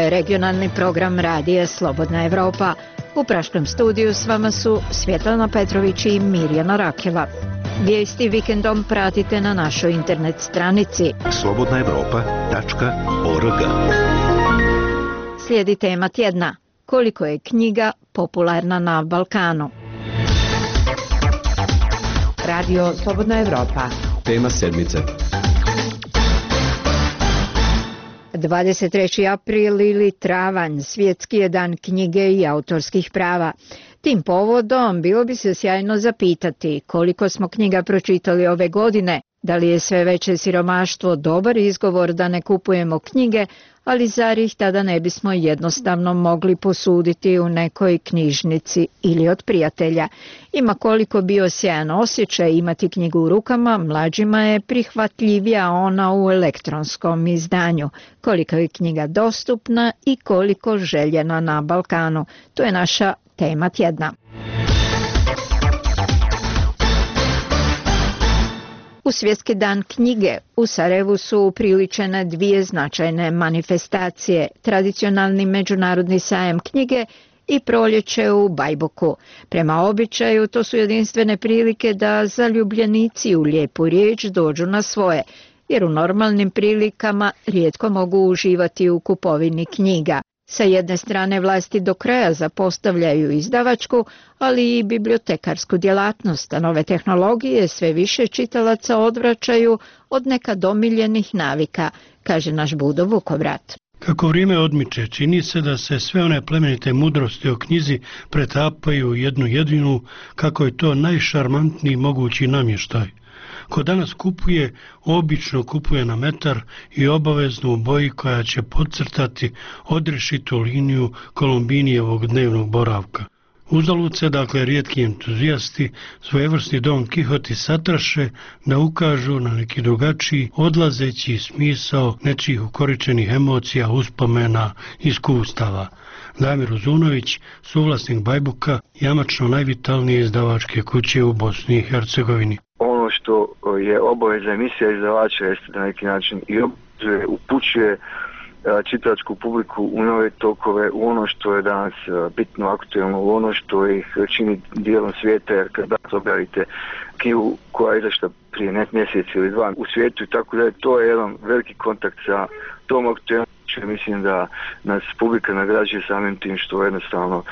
je regionalni program radija Slobodna Evropa. U Praškom studiju s vama su Svjetlana Petrović i Mirjana Rakela. Vijesti vikendom pratite na našoj internet stranici slobodnaevropa.org. Slijedi tema tjedna. Koliko je knjiga popularna na Balkanu? Radio Slobodna Evropa. Tema sedmice. 23. april ili travanj, svjetski je dan knjige i autorskih prava. Tim povodom bilo bi se sjajno zapitati koliko smo knjiga pročitali ove godine, da li je sve veće siromaštvo dobar izgovor da ne kupujemo knjige, ali zar ih tada ne bismo jednostavno mogli posuditi u nekoj knjižnici ili od prijatelja. Ima koliko bio sjajan osjećaj imati knjigu u rukama, mlađima je prihvatljivija ona u elektronskom izdanju. Koliko je knjiga dostupna i koliko željena na Balkanu. To je naša tema tjedna. U Svjetski dan knjige u Sarajevu su upriličene dvije značajne manifestacije, tradicionalni međunarodni sajam knjige i proljeće u Bajbuku. Prema običaju to su jedinstvene prilike da zaljubljenici u lijepu riječ dođu na svoje, jer u normalnim prilikama rijetko mogu uživati u kupovini knjiga. Sa jedne strane vlasti do kraja zapostavljaju izdavačku, ali i bibliotekarsku djelatnost, a nove tehnologije sve više čitalaca odvraćaju od nekad omiljenih navika, kaže naš Budo Vukovrat. Kako vrijeme odmiče, čini se da se sve one plemenite mudrosti o knjizi pretapaju u jednu jedinu, kako je to najšarmantniji mogući namještaj. Ko danas kupuje, obično kupuje na metar i obavezno u boji koja će podcrtati odrešitu liniju Kolumbinijevog dnevnog boravka. Uzalud se, dakle, rijetki entuzijasti svojevrsni Don Kihoti satraše da ukažu na neki drugačiji, odlazeći smisao nečijih ukoričenih emocija, uspomena, iskustava. Damir Uzunović, suvlasnik Bajbuka, jamačno najvitalnije izdavačke kuće u Bosni i Hercegovini. Ono što je obaveza emisija izdavača jeste na neki način i upućuje čitačku publiku u nove tokove, u ono što je danas bitno aktuelno, u ono što ih čini dijelom svijeta, jer kad danas objavite knjigu koja je izašla prije mjesec ili dva u svijetu i tako da to je jedan veliki kontakt sa tom aktuelnošću. Mislim da nas publika nagrađuje samim tim što jednostavno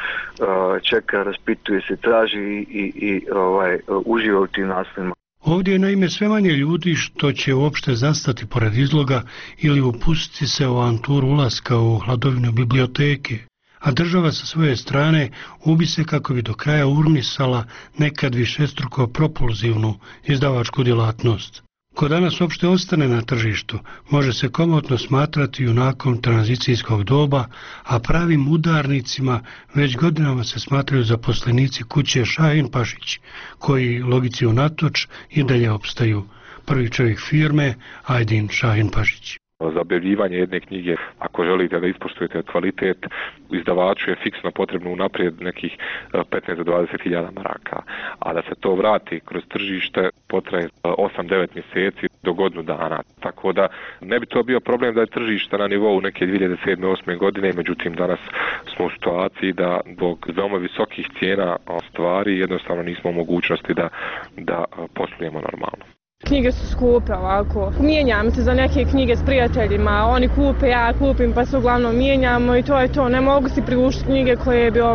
čeka, raspituje se, traži i uživa u tim naslovima. Ovdje je naime sve manje ljudi što će uopšte zastati pored izloga ili upustiti se u avanturu ulaska u hladovinu biblioteke, a država sa svoje strane ubi se kako bi do kraja urnisala nekad višestruko propulzivnu izdavačku djelatnost. Ko danas uopšte ostane na tržištu, može se komotno smatrati junakom tranzicijskog doba, a pravim udarnicima već godinama se smatraju zaposlenici kuće Šahin Pašić, koji, logici unatoč, i dalje opstaju. Prvi čovjek firme, Ajdin Šahin Pašić. Za objavljivanje jedne knjige, ako želite da ispoštujete kvalitet, izdavaču je fiksno potrebno unaprijed nekih 15 do 20 hiljada maraka, a da se to vrati kroz tržište potraje 8-9 mjeseci do godinu dana. Tako da ne bi to bio problem da je tržište na nivou neke 2007-2008 godine, međutim danas smo u situaciji da zbog veoma visokih cijena stvari jednostavno nismo u mogućnosti da poslujemo normalno. Knjige su skupe ovako. Mijenjam se za neke knjige s prijateljima, oni kupe, ja kupim, pa se uglavnom mijenjamo i to je to. Ne mogu si priuštiti knjige koje bi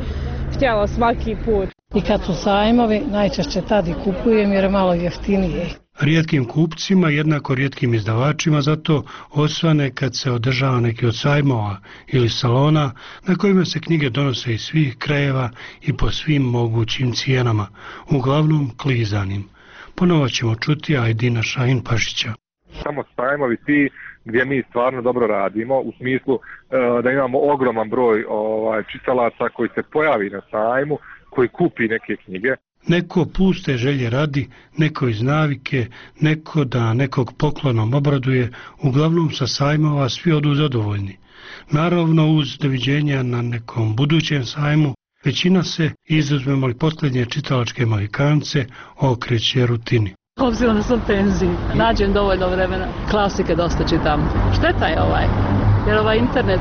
htjela svaki put. I kad su sajmovi, najčešće tad i kupujem jer je malo jeftinije. Rijetkim kupcima, jednako rijetkim izdavačima zato osvane kad se održava neki od sajmova ili salona na kojima se knjige donose iz svih krajeva i po svim mogućim cijenama, uglavnom klizanim. Ponovo ćemo čuti Ajdina Šahin Pašića. Samo sajmovi svi gdje mi stvarno dobro radimo, u smislu da imamo ogroman broj čitalaca koji se pojavi na sajmu, koji kupi neke knjige. Neko puste želje radi, neko iz navike, neko da nekog poklonom obraduje, uglavnom sa sajmova svi odu zadovoljni. Naravno uz doviđenja na nekom budućem sajmu, većina se, izuzmemo li posljednje čitalačke Mohikance, okreće rutini. Obzirom da sam penziji, nađem dovoljno vremena. Klasike dosta čitam. Šteta je jer internet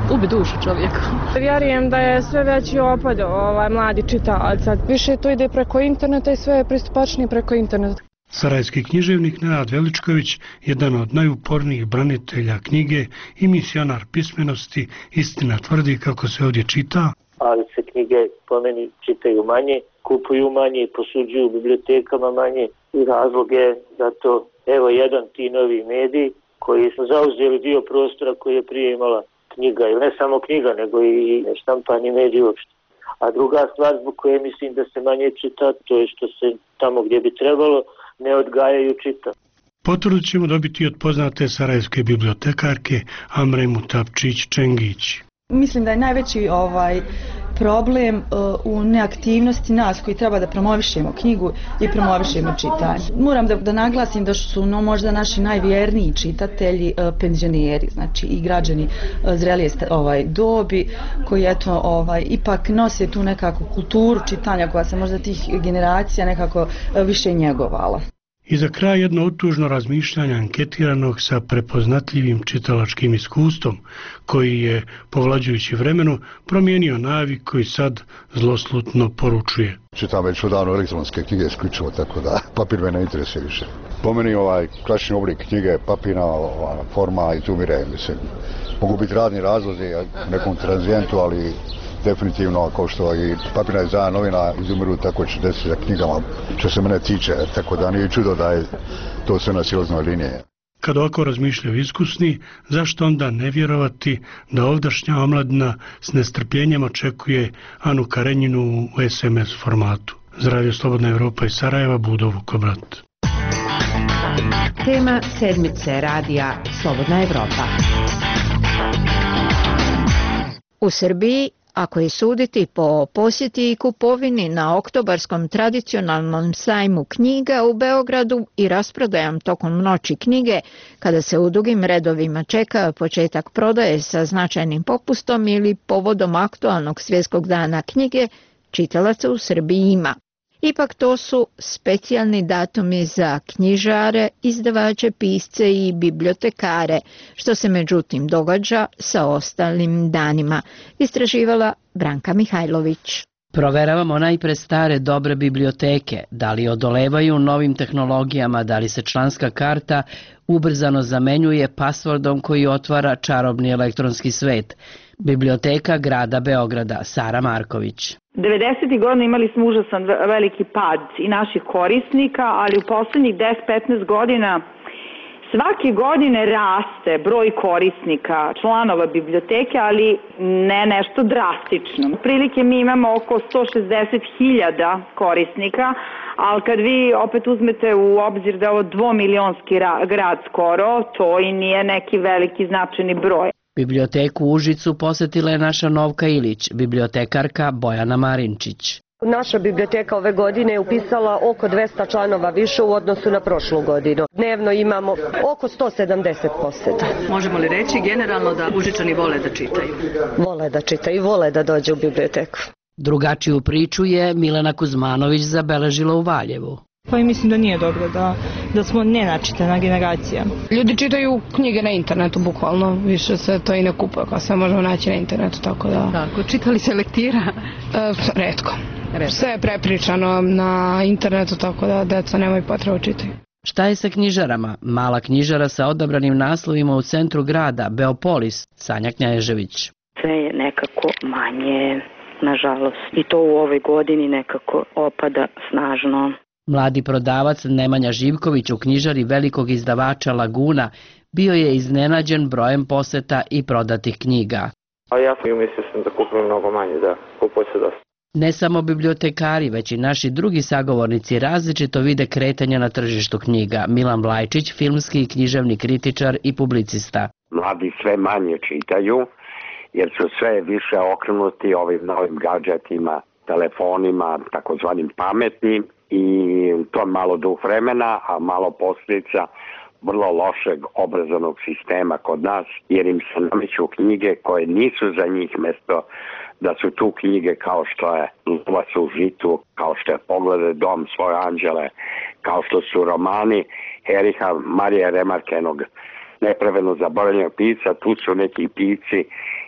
ubi dušu čovjeku. Vjerujem da je sve veći opad mladi čitalaca. Više to ide preko interneta i sve je pristupačnije preko interneta. Sarajevski književnik Nenad Veličković, jedan od najupornijih branitelja knjige i misionar pismenosti, istina tvrdi kako se ovdje čita. Ali se knjige po meni čitaju manje, kupuju manje i posuđuju u bibliotekama manje i razlog je zato evo jedan ti novi mediji koji su zauzeli dio prostora koji je prije imala knjiga, ili ne samo knjiga nego i štampani mediji uopšte. A druga stvar zbog koje mislim da se manje čita, to je što se tamo gdje bi trebalo ne odgajaju čita. Potvrdu ćemo dobiti od poznate sarajevske bibliotekarke Amre Mutapčić-Čengić. Mislim da je najveći problem u neaktivnosti nas koji treba da promovišemo knjigu i promovišemo čitanje. Moram da naglasim da su možda naši najvjerniji čitatelji penzioneri, znači i građani zrelije dobi koji ipak nose tu nekakvu kulturu čitanja koja se možda tih generacija nekako više njegovala. I za kraj jedno otužno razmišljanje anketiranog sa prepoznatljivim čitalačkim iskustvom, koji je, povlađujući vremenu, promijenio navik koji sad zloslutno poručuje. Čitam već odavno elektronske knjige isključivo, tako da papir me ne interesuje više. Po meni klasični oblik knjige, papirna forma izumire, mislim. Mogu biti radni razlozi nekom tranzijentu, ali definitivno, kao što i papirna izdanja novina izumiru, tako će desiti za knjigama, što se mene tiče, tako da nije čudo da je to sve na silaznoj liniji. Kad ovako razmišljaju iskusni, zašto onda ne vjerovati da ovdašnja omladina s nestrpljenjem očekuje Anu Karenjinu u SMS formatu? Za Radio Slobodna Evropa iz Sarajeva, Budo Vukobrat. Tema sedmice radija Slobodna Evropa. U Srbiji, ako je suditi po posjeti i kupovini na oktobarskom tradicionalnom sajmu knjiga u Beogradu i rasprodajom tokom noći knjige, kada se u dugim redovima čeka početak prodaje sa značajnim popustom ili povodom aktualnog svjetskog dana knjige, čitalaca u Srbiji ima. Ipak to su specijalni datumi za knjižare, izdavače, pisce i bibliotekare, što se međutim događa sa ostalim danima, istraživala Branka Mihajlović. Proveravamo najpre stare dobre biblioteke, da li odolevaju novim tehnologijama, da li se članska karta ubrzano zamenjuje pasvordom koji otvara čarobni elektronski svet. Biblioteka grada Beograda, Sara Marković. 90. godina imali smo užasan veliki pad i naših korisnika, ali u poslednjih 10-15 godina svake godine raste broj korisnika, članova biblioteke, ali ne nešto drastično. Prilike mi imamo oko 160.000 korisnika, ali kad vi opet uzmete u obzir da je ovo 2-milionski grad skoro, to i nije neki veliki značajni broj. Biblioteku u Užicu posjetila je naša Novka Ilić, bibliotekarka Bojana Marinčić. Naša biblioteka ove godine je upisala oko 200 članova više u odnosu na prošlu godinu. Dnevno imamo oko 170 posjeta. Možemo li reći generalno da Užičani vole da čitaju? Vole da čitaju i vole da dođe u biblioteku. Drugačiju priču je Milena Kuzmanović zabeležila u Valjevu. Pa i mislim da nije dobro da smo nenačitana generacija. Ljudi čitaju knjige na internetu, bukvalno, više se to i ne kupuje, kao sve možemo naći na internetu, tako da... Tako, čitali se lektira? Retko. Sve je prepričano na internetu, tako da deca nemaju potrebu čitaju. Šta je sa knjižarama? Mala knjižara sa odabranim naslovima u centru grada, Beopolis, Sanja Knjažević. Sve je nekako manje, nažalost, i to u ovoj godini nekako opada snažno. Mladi prodavac Nemanja Živković u knjižari velikog izdavača Laguna bio je iznenađen brojem poseta i prodatih knjiga. A ja mislio sam da kupim mnogo manje, da kupuje se dosta. Ne samo bibliotekari, već i naši drugi sagovornici različito vide kretanja na tržištu knjiga. Milan Vlajčić, filmski i književni kritičar i publicista. Mladi sve manje čitaju jer su sve više okrenuti ovim novim gadžetima, telefonima, takozvanim pametnim. I to je malo duh vremena, a malo posljedica vrlo lošeg obrazovnog sistema kod nas, jer im se nameću knjige koje nisu za njih, mjesto da su tu knjige kao što je Lovac u žitu, kao što je Pogledaj dom, svoje anđele, kao što su romani Eriha Marija Remarkenog, nepravedno zaboravljenog pisca. Tu su neki pisci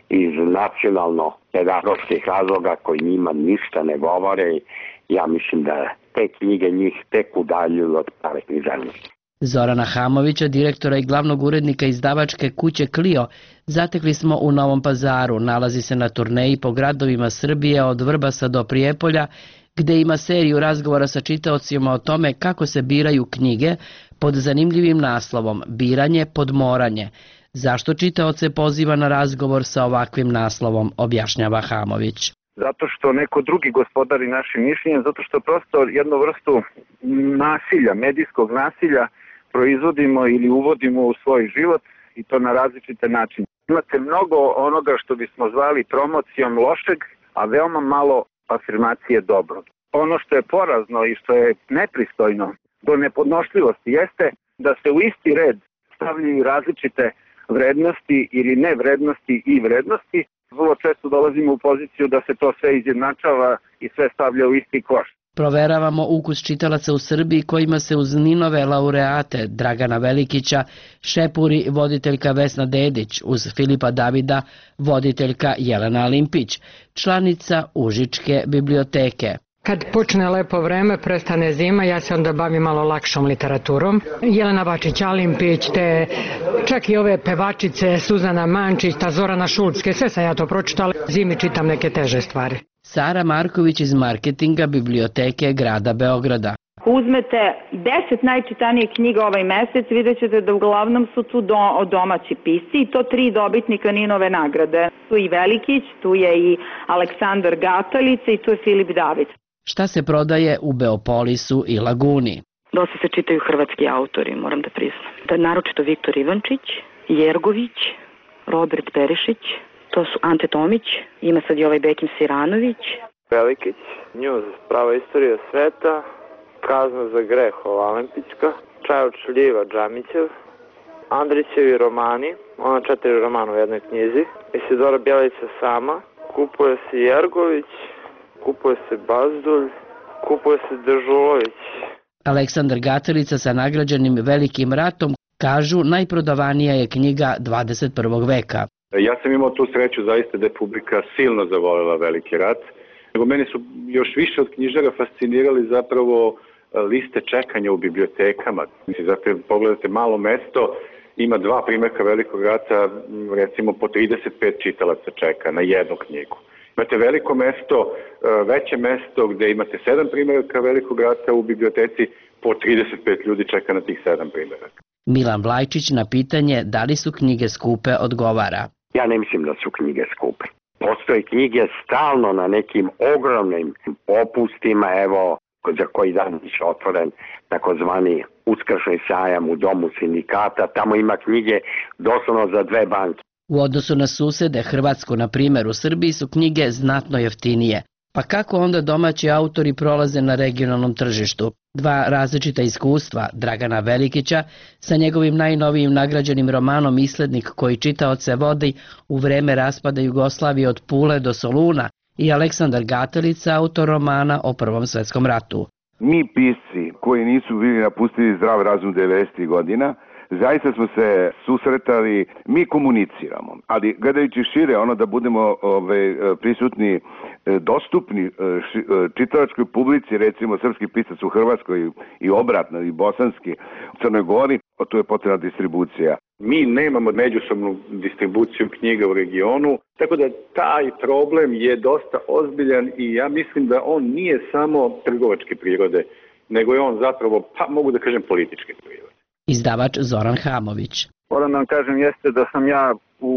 iz nacionalno-pedagoških razloga koji njima ništa ne govore. Ja mislim da te knjige njih tek udaljuju od prave književnosti. Zorana Hamovića, direktora i glavnog urednika izdavačke kuće Clio, zatekli smo u Novom Pazaru. Nalazi se na turneji po gradovima Srbije od Vrbasa do Prijepolja, gde ima seriju razgovora sa čitaocima o tome kako se biraju knjige pod zanimljivim naslovom Biranje, podmoranje. Zašto čitaoce poziva na razgovor sa ovakvim naslovom, objašnjava Hamović. Zato što neko drugi gospodari našim mišljenjem, zato što prosto jednu vrstu nasilja, medijskog nasilja proizvodimo ili uvodimo u svoj život i to na različite načine. Imate mnogo onoga što bismo zvali promocijom lošeg, a veoma malo afirmacije dobrog. Ono što je porazno i što je nepristojno do nepodnošljivosti jeste da se u isti red stavljaju različite vrednosti ili nevrednosti i vrednosti. Vrlo često dolazimo u poziciju da se to sve izjednačava i sve stavlja u isti koš. Proveravamo ukus čitalaca u Srbiji kojima se uz Ninove laureate Dragana Velikića šepuri voditeljka Vesna Dedić, uz Filipa Davida voditeljka Jelena Limpić, članica Užičke biblioteke. Kad počne lepo vreme, prestane zima, ja se onda bavim malo lakšom literaturom. Jelena Bačić, Alimpić, te čak i ove pevačice, Suzana Mančić, ta Zorana Šulske, sve sam ja to pročitala. Zimi čitam neke teže stvari. Sara Marković iz marketinga biblioteke grada Beograda. Uzmete 10 najčitanijih knjiga ovaj mesec, vidjet ćete da uglavnom su tu domaći pisci i to 3 dobitnika Ninove nagrade. Tu je i Velikić, tu je i Aleksandar Gatalica i tu je Filip David. Šta se prodaje u Beopolisu i Laguni? Dosta se čitaju hrvatski autori, moram da priznam. Da, naročito Viktor Ivančić, Jergović, Robert Perišić, to su Ante Tomić, ima sad i ovaj Bekim Siranović. Velikić, Njuz, prava istorija sveta, Kazna za greh, Ovalempićka, Čaj od šljiva, Džamićev, Andrićevi romani, ona 4 romana u jednoj knjizi, Isidora Bjelica sama, kupuje se Jergović, kupuje se Bazdulj, kupuje se Dežulović. Aleksandar Gatalica sa nagrađenim Velikim ratom kažu najprodavanija je knjiga 21. veka. Ja sam imao tu sreću zaista da je publika silno zavoljela Veliki rat. Nego mene su još više od knjižara fascinirali zapravo liste čekanja u bibliotekama. Zato pogledate malo mesto, ima 2 primjerka Velikog rata, recimo po 35 čitalaca čeka na jednu knjigu. Imate veliko mesto, veće mesto gde imate 7 primjeraka Velikog rata u biblioteci, po 35 ljudi čeka na tih 7 primjeraka. Milan Vlajčić na pitanje da li su knjige skupe odgovara. Ja ne mislim da su knjige skupe. Postoje knjige stalno na nekim ogromnim popustima, evo za koji dan je otvoren takozvani uskršnji sajam u domu sindikata, tamo ima knjige doslovno za 2 banke. U odnosu na susede Hrvatsku, na primjer, u Srbiji su knjige znatno jeftinije. Pa kako onda domaći autori prolaze na regionalnom tržištu? 2 različita iskustva Dragana Velikića sa njegovim najnovijim nagrađenim romanom Islednik koji čitaoce vodi u vreme raspada Jugoslavije od Pule do Soluna i Aleksandar Gatalica, autor romana o Prvom svetskom ratu. Mi pisci koji nisu bili napustili zdrav razum 90. godina, zaista smo se susretali, mi komuniciramo, ali gledajući šire, ono da budemo prisutni, dostupni čitalačkoj publici, recimo srpski pisac u Hrvatskoj i obratno, i bosanski u Crnoj Gori, tu je potrebna distribucija. Mi nemamo međusobnu distribuciju knjiga u regionu, tako da taj problem je dosta ozbiljan i ja mislim da on nije samo trgovačke prirode, nego je on zapravo, pa mogu da kažem, političke prirode. Izdavač Zoran Hamović. Moram da vam kažem jeste da sam ja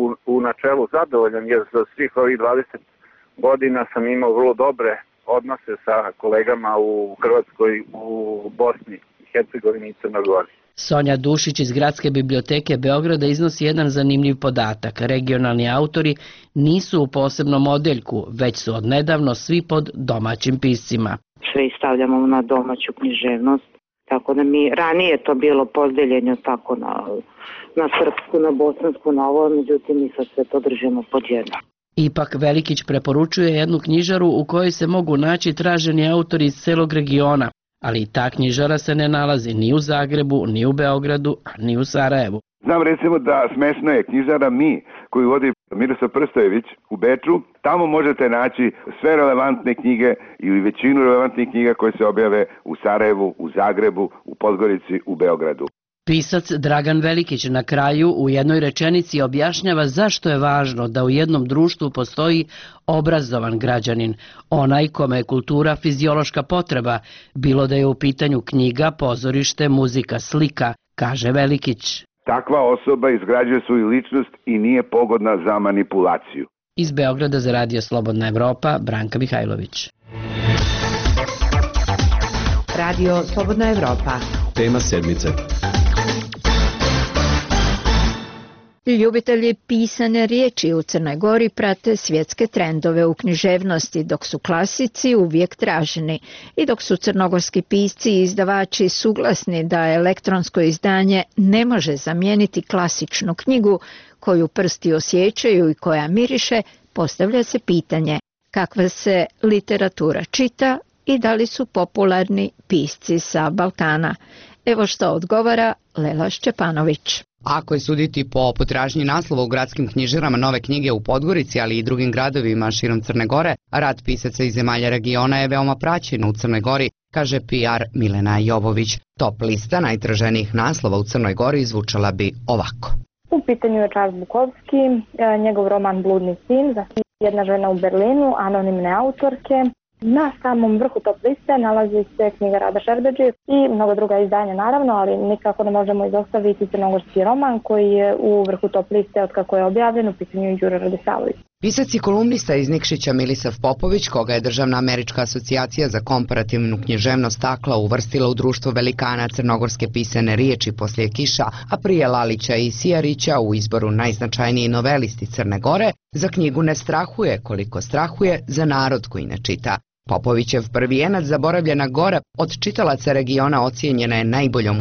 u načelu zadovoljan jer za svih ovih 20 godina sam imao vrlo dobre odnose sa kolegama u Hrvatskoj, u Bosni i Hercegovini i Crnoj Gori. Sonja Dušić iz Gradske biblioteke Beograda iznosi jedan zanimljiv podatak. Regionalni autori nisu u posebnom odeljku, već su odnedavno svi pod domaćim piscima. Sve stavljamo na domaću književnost. Tako da mi ranije to bilo podeljenje tako na srpsku, na bosansku, na ovo, međutim mi sad sve to držimo pod jedno. Ipak Velikić preporučuje jednu knjižaru u kojoj se mogu naći traženi autori iz celog regiona, ali i ta knjižara se ne nalazi ni u Zagrebu, ni u Beogradu, ni u Sarajevu. Znam recimo da smešna je knjižara Mi, koju vodi Miroslav Prstojević u Beču. Tamo možete naći sve relevantne knjige i većinu relevantnih knjiga koje se objave u Sarajevu, u Zagrebu, u Podgorici, u Beogradu. Pisac Dragan Velikić na kraju u jednoj rečenici objašnjava zašto je važno da u jednom društvu postoji obrazovan građanin, onaj kome je kultura fiziološka potreba, bilo da je u pitanju knjiga, pozorište, muzika, slika, kaže Velikić. Takva osoba izgrađuje svoju ličnost i nije pogodna za manipulaciju. Iz Beograda za Radio Slobodna Evropa, Branka Mihajlović. Radio Slobodna Evropa. Tema sedmice. Ljubitelji pisane riječi u Crnoj Gori prate svjetske trendove u književnosti, dok su klasici uvijek traženi i dok su crnogorski pisci i izdavači suglasni da elektronsko izdanje ne može zamijeniti klasičnu knjigu koju prsti osjećaju i koja miriše, postavlja se pitanje kakva se literatura čita i da li su popularni pisci sa Balkana. Evo što odgovara Lela Šćepanović. Ako je suditi po potražnji naslova u gradskim knjižarama nove knjige u Podgorici, ali i drugim gradovima širom Crne Gore, rad pisaca iz zemalja regiona je veoma praćen u Crnoj Gori, kaže PR Milena Jovović. Top lista najtraženijih naslova u Crnoj Gori zvučala bi ovako. U pitanju je Charles Bukowski, njegov roman Bludni sin, Jedna žena u Berlinu, anonimne autorke. Na samom vrhu top liste nalazi se knjiga Rada Šerbedžić i mnogo druga izdanja naravno, ali nikako ne možemo izostaviti crnogorski roman koji je u vrhu top liste od kako je objavljen, u pitanju Đuro Radisavljević. Pisac i kolumnista iz Nikšića Milisav Popović, koga je Državna američka asocijacija za komparativnu književnost Takla uvrstila u društvo velikana crnogorske pisane riječi poslije Kiša, a prije Lalića i Sijarića u izboru najznačajniji novelisti Crne Gore, za knjigu ne strahuje koliko strahuje za narod koji ne čita. Popovićev prvijenac Zaboravljena gora od čitalaca regiona ocijenjena je najboljom u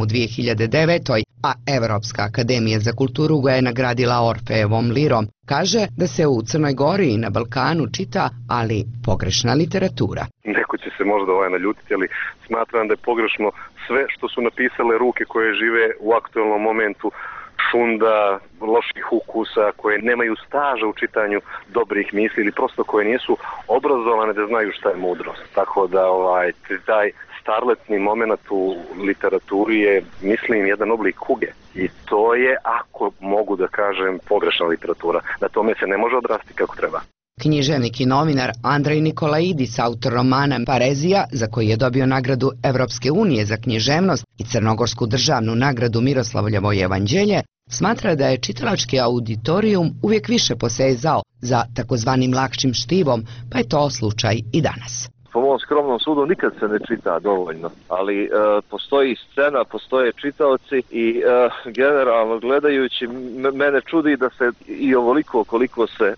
2009. a Evropska akademija za kulturu ga je nagradila Orfejevom lirom. Kaže da se u Crnoj Gori i na Balkanu čita, ali pogrešna literatura. Neko će se možda naljutiti, ali smatram da je pogrešno sve što su napisale ruke koje žive u aktualnom momentu, šunda, loših ukusa, koje nemaju staža u čitanju dobrih misli ili prosto koje nisu obrazovane da znaju šta je mudrost. Tako da taj starletni moment u literaturi je, mislim, jedan oblik kuge. I to je, ako mogu da kažem, pogrešna literatura. Na tome se ne može odrasti kako treba. Književnik i novinar Andrej Nikolaidis, autor romana Parezija, za koji je dobio nagradu Evropske unije za književnost i Crnogorsku državnu nagradu Miroslavljevo evanđelje, smatra da je čitalački auditorijum uvijek više posezao za takozvanim lakšim štivom, pa je to slučaj i danas. Po mom skromnom sudu nikad se ne čita dovoljno, ali postoji scena, postoje čitaoci i generalno gledajući mene čudi da se i ovoliko koliko se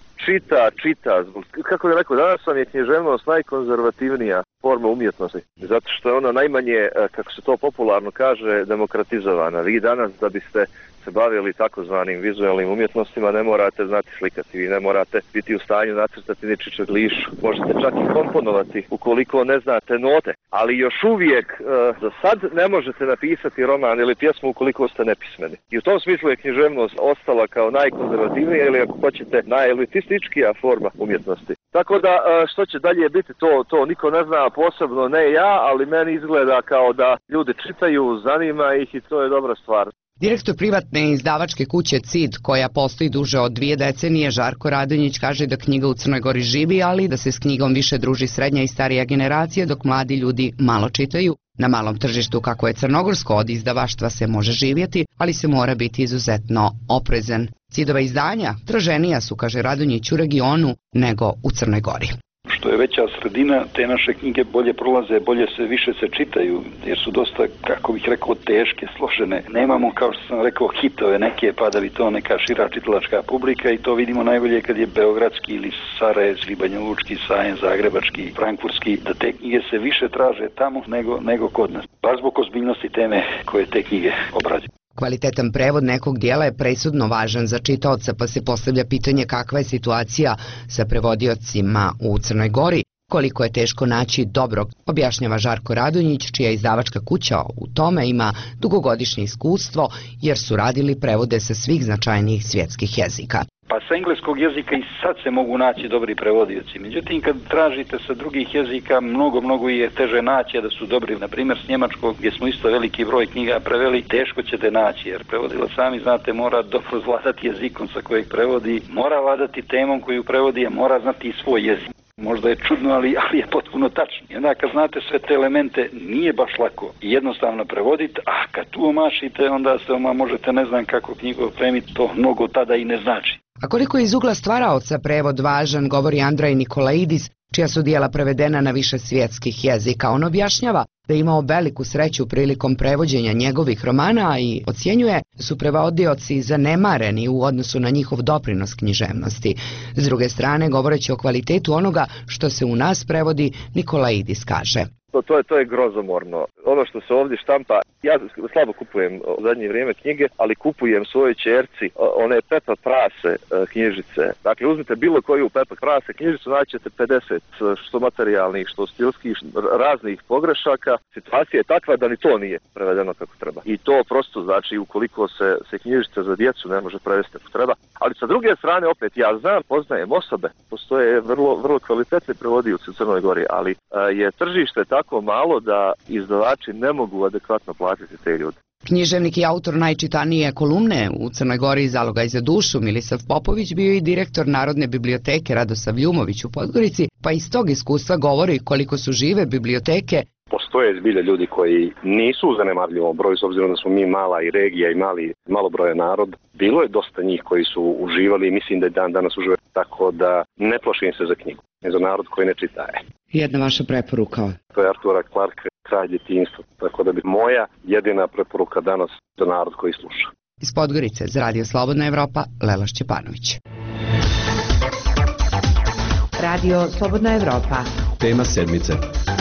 čita. Kako bih rekao, danas vam je književnost najkonzervativnija forma umjetnosti, zato što je ona najmanje, kako se to popularno kaže, demokratizovana. Vi danas da biste se bavili takozvanim vizualnim umjetnostima ne morate znati slikati, vi ne morate biti u stanju nacrtati ni čičeglišu, možete čak i komponovati ukoliko ne znate note, ali još uvijek za sad ne možete napisati roman ili pjesmu ukoliko ste nepismeni. I u tom smislu je književnost ostala kao najkonzervativnija ili ako hoćete najelitističkija forma umjetnosti. Tako da što će dalje biti to niko ne zna, posebno ne ja, ali meni izgleda kao da ljudi čitaju, zanima ih i to je dobra stvar. Direktor privatne izdavačke kuće CID, koja postoji duže od 2 decenije, Žarko Radonjić, kaže da knjiga u Crnoj Gori živi, ali da se s knjigom više druži srednja i starija generacija, dok mladi ljudi malo čitaju. Na malom tržištu kako je crnogorsko od izdavaštva se može živjeti, ali se mora biti izuzetno oprezan. CID-ova izdanja traženija su, kaže Radonjić, u regionu nego u Crnoj Gori. Što je veća sredina, te naše knjige bolje prolaze, više se čitaju, jer su dosta, kako bih rekao, teške, složene. Nemamo, kao što sam rekao, hitove neke, pa da bi to neka šira čitalačka publika, i to vidimo najbolje kad je beogradski ili sarajevski, banjalučki, sajem, zagrebački, frankfurtski, da te knjige se više traže tamo nego kod nas. Baš zbog ozbiljnosti teme koje te knjige obrađuju. Kvalitetan prevod nekog dijela je presudno važan za čitaoca, pa se postavlja pitanje kakva je situacija sa prevodiocima u Crnoj Gori, koliko je teško naći dobrog, objašnjava Žarko Radonjić, čija izdavačka kuća u tome ima dugogodišnje iskustvo, jer su radili prevode sa svih značajnijih svjetskih jezika. Pa sa engleskog jezika i sad se mogu naći dobri prevodioci. Međutim, kad tražite sa drugih jezika, mnogo je teže naći, a da su dobri. Na primjer, s njemačkog, gdje smo isto veliki broj knjiga preveli, teško ćete naći, jer prevodilac, sami znate, mora dobro vladati jezikom sa kojeg prevodi, mora vladati temom koju prevodi, a mora znati i svoj jezik. Možda je čudno, ali je potpuno tačno. I onda kad znate sve te elemente, nije baš lako i jednostavno prevoditi, a kad tu omašite, onda se možete ne znam kako knjigu opremiti, to mnogo tada i ne znači. A koliko je iz ugla stvaraoca prevod važan, govori Andrej Nikolaidis, čija su dijela prevedena na više svjetskih jezika. On objašnjava da je imao veliku sreću prilikom prevođenja njegovih romana i ocjenjuje da su prevodioci zanemareni u odnosu na njihov doprinos književnosti. S druge strane, govoreći o kvalitetu onoga što se u nas prevodi, Nikolaidis kaže: To je grozomorno. Ono što se ovdje štampa, ja slabo kupujem u zadnje vrijeme knjige, ali kupujem svojoj ćerci one Pepa Prase knjižice. Dakle, uzmite bilo koju Pepa Prase knjižicu, naćete 50 što materijalnih, što stilskih, raznih pogrešaka. Situacija je takva da ni to nije prevedeno kako treba. I to prosto znači ukoliko se knjižica za djecu ne može prevesti kako treba. Ali sa druge strane, opet, ja poznajem osobe, postoje vrlo kvalitetni prevodioci u Crnoj Gori, ali je tržište tako malo da izdavači ne mogu adekvatno platiti te ljude. Književnik i autor najčitanije kolumne u Crnoj Gori Zalogaj za dušu Milisav Popović bio i direktor Narodne biblioteke Radosav Ljumović u Podgorici, pa iz tog iskustva govori koliko su žive biblioteke. Postoje zbilja ljudi koji nisu u zanemarljivom broju, s obzirom da smo mi mala i regija i malo broje narod. Bilo je dosta njih koji su uživali i mislim da je dan danas uživaju, tako da ne plašim se za knjigu, ne za narod koji ne čita. Jedna vaša preporuka? To je Artura Clarke, Kralj djetinjstva, tako da bi moja jedina preporuka danas za narod koji sluša. Iz Podgorice za Radio Slobodna Evropa, Lela Šćepanović. Radio Slobodna Evropa. Tema sedmice.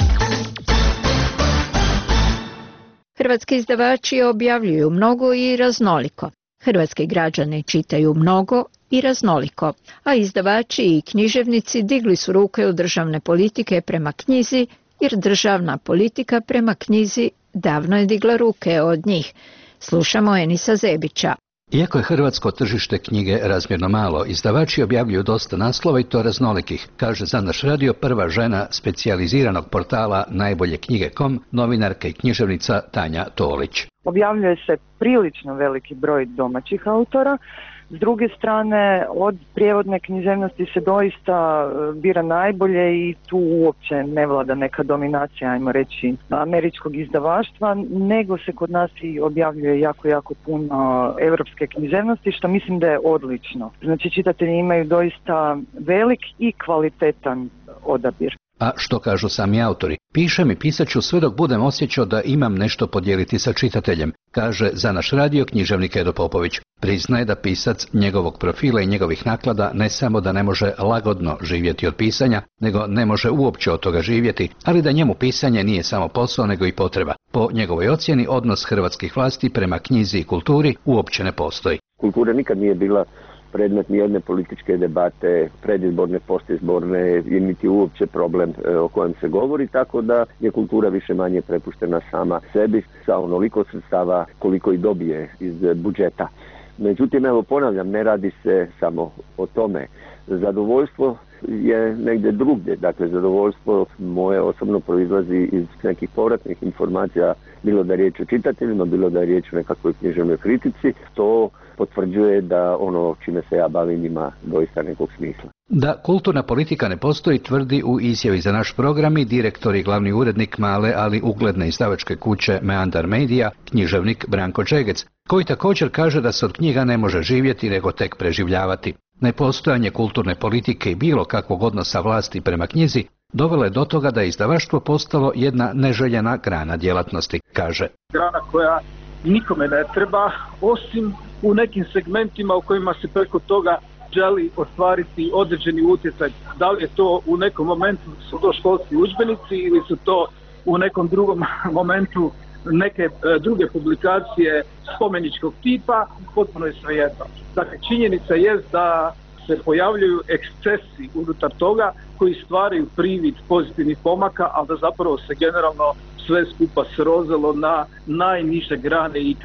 Hrvatski izdavači objavljuju mnogo i raznoliko. Hrvatski građani čitaju mnogo i raznoliko, a izdavači i književnici digli su ruke od državne politike prema knjizi, jer državna politika prema knjizi davno je digla ruke od njih. Slušamo Enisa Zebića. Iako je hrvatsko tržište knjige razmjerno malo, izdavači objavljuju dosta naslova i to raznolikih, kaže za naš radio prva žena specijaliziranog portala Najbolje knjige.com, novinarka i književnica Tanja Tolić. Objavljuje se prilično veliki broj domaćih autora. S druge strane, od prijevodne književnosti se doista bira najbolje i tu uopće ne vlada neka dominacija, ajmo reći, američkog izdavaštva, nego se kod nas i objavljuje jako puno evropske književnosti, što mislim da je odlično. Znači, čitatelji imaju doista velik i kvalitetan odabir. A što kažu sami autori? Pišem i pisat ću sve dok budem osjećao da imam nešto podijeliti sa čitateljem, kaže za naš radio književnik Edo Popović. Priznaje da pisac njegovog profila i njegovih naklada ne samo da ne može lagodno živjeti od pisanja, nego ne može uopće od toga živjeti, ali da njemu pisanje nije samo posao nego i potreba. Po njegovoj ocjeni, odnos hrvatskih vlasti prema knjizi i kulturi uopće ne postoji. Kultura nikad nije bila predmet nijedne političke debate, predizborne, postizborne, i niti uopće problem o kojem se govori, tako da je kultura više manje prepuštena sama sebi sa onoliko sredstava koliko i dobije iz budžeta. Međutim, evo ponavljam, ne radi se samo o tome. Zadovoljstvo je negdje drugdje, dakle zadovoljstvo moje osobno proizlazi iz nekih povratnih informacija, bilo da je riječ o čitateljima, bilo da je riječ o nekakvoj književnoj kritici, to potvrđuje da ono čime se ja bavim ima doista nekog smisla. Da kulturna politika ne postoji, tvrdi u izjavi za naš program i direktor i glavni urednik male, ali ugledne izdavačke kuće Meandar Media, književnik Branko Čegec, koji također kaže da se od knjiga ne može živjeti nego tek preživljavati. Nepostojanje kulturne politike i bilo kakvog odnosa vlasti prema knjizi dovelo je do toga da je izdavaštvo postalo jedna neželjena grana djelatnosti, kaže. Grana koja nikome ne treba, osim u nekim segmentima u kojima se preko toga želi ostvariti određeni utjecaj. Da li je to u nekom momentu su to školski udžbenici ili su to u nekom drugom momentu neke druge publikacije spomeničkog tipa, potpuno je svejedno. Dakle, činjenica je da se pojavljuju ekscesi unutar toga koji stvaraju privid pozitivnih pomaka, ali da zapravo se generalno sve skupa srozalo na najniže grane ikad.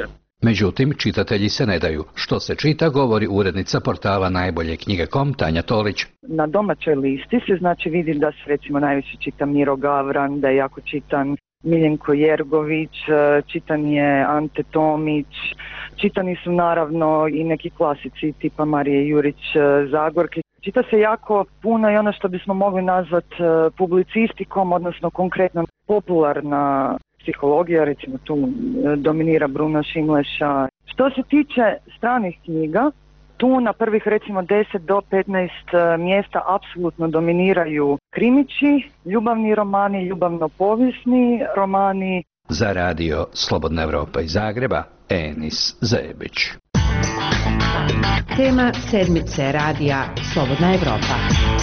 Međutim, čitatelji se ne daju. Što se čita, govori urednica portala Najbolje knjige.com Tanja Tolić. Na domaćoj listi se znači vidi da se recimo najviše čita Miro Gavran, da je jako čitan Miljenko Jergović, čitan je Ante Tomić, čitani su naravno i neki klasici tipa Marije Jurić Zagorke. Čita se jako puno i ono što bismo mogli nazvati publicistikom, odnosno konkretno popularna psihologija, recimo tu dominira Bruno Šimleša. Što se tiče stranih knjiga, tu na prvih recimo 10 do 15 mjesta apsolutno dominiraju krimići, ljubavni romani, ljubavno-povijesni romani. Za radio Slobodna Evropa iz Zagreba, Enis Zebić. Tema sedmice radija Slobodna Evropa.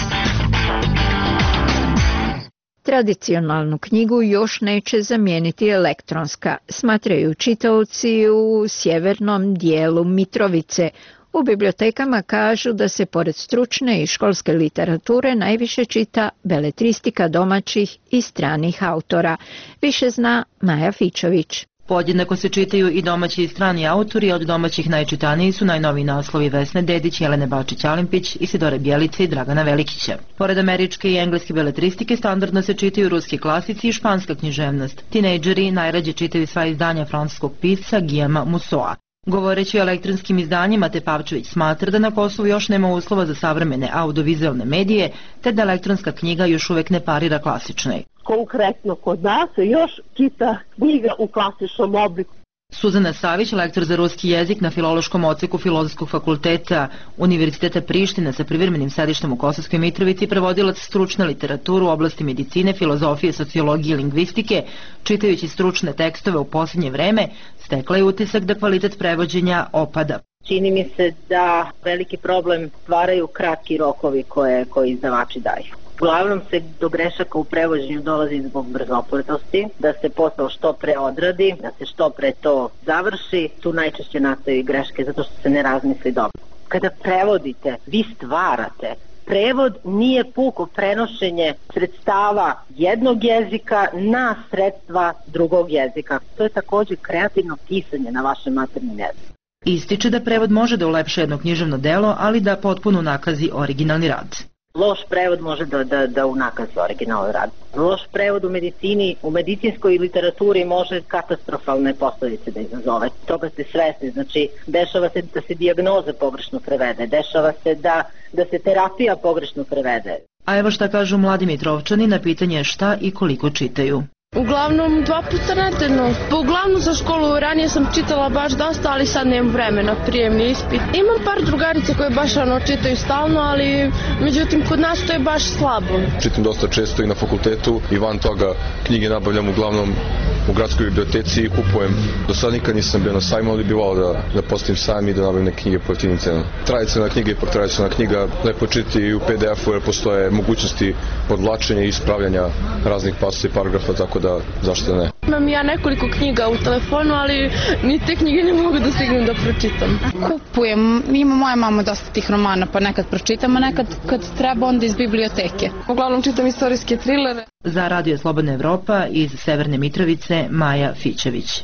Tradicionalnu knjigu još neće zamijeniti elektronska, smatraju čitaoci u sjevernom dijelu Mitrovice. U bibliotekama kažu da se pored stručne i školske literature najviše čita beletristika domaćih i stranih autora. Više zna Maja Fičović. Podjednako se čitaju i domaći i strani autori, od domaćih najčitaniji su najnoviji naslovi Vesne Dedić, Jelene Bačić-Alimpić, Isidore Bjelice i Dragana Velikića. Pored američke i engleske beletristike standardno se čitaju ruski klasici i španska književnost. Tinejdžeri najrađe čitaju sva izdanja francuskog pisca Guillauma Mussoa. Govoreći o elektronskim izdanjima, Tepavčević smatra da na Kosovu još nema uslova za savremene audiovizualne medije, te da elektronska knjiga još uvek ne parira klasičnoj. Konkretno kod nas se još čita knjiga u klasičnom obliku. Suzana Savić, lektor za ruski jezik na Filološkom odseku Filozofskog fakulteta Univerziteta Priština sa privremenim sedištem u Kosovskoj Mitrovici, prevodilac stručne literature u oblasti medicine, filozofije, sociologije i lingvistike, čitajući stručne tekstove u posljednje vreme, stekla je utisak da kvalitet prevođenja opada. Čini mi se da veliki problem stvaraju kratki rokovi koji izdavači daju. Uglavnom se do grešaka u prevođenju dolazi zbog brzopletosti, da se posao što pre odradi, da se što pre to završi, tu najčešće nastaju i greške zato što se ne razmisli dobro. Kada prevodite, vi stvarate. Prevod nije puko prenošenje sredstava jednog jezika na sredstva drugog jezika. To je također kreativno pisanje na vašem maternjem jeziku. Ističe da prevod može da ulepša jedno književno delo, ali da potpuno unakazi originalni rad. Loš prevod može da unakazi originalni rad. Loš prevod u medicini, u medicinskoj literaturi može katastrofalne posljedice da izazove. Toga ste svesni, znači dešava se da se dijagnoza pogrešno prevede, dešava se da se terapija pogrešno prevede. A evo šta kažu mladi Mitrovčani na pitanje šta i koliko čitaju. Uglavnom 2 puta nedeljno. Uglavnom za školu ranije sam čitala baš dosta, ali sad nemam vremena, prijemni ispit. Imam par drugarica koje baš čitaju stalno, ali međutim kod nas to je baš slabo. Čitam dosta često i na fakultetu i van toga knjige nabavljam uglavnom u gradskoj biblioteci i kupujem. Do sad nikad nisam bio na sajmu, ali bi volao da postavim sajam i da nabavim neke knjige po jeftinim cenama. Tradicionalna knjiga i potradicionalna knjiga lepo čitati i u PDF-u jer postoje mogućnosti podvlačenja i ispravljanja raznih pasusa i paragrafa, tako da zašto ne. Imam ja nekoliko knjiga u telefonu, ali ni te knjige ne mogu da stignem da pročitam. Kupujem, ima moja mama dosta tih romana, pa nekad pročitam, a nekad kad treba onda iz biblioteke. Uglavnom čitam istorijske trilere. Za Radio Slobodna Evropa iz Severne Mitrovice, Maja Fičević.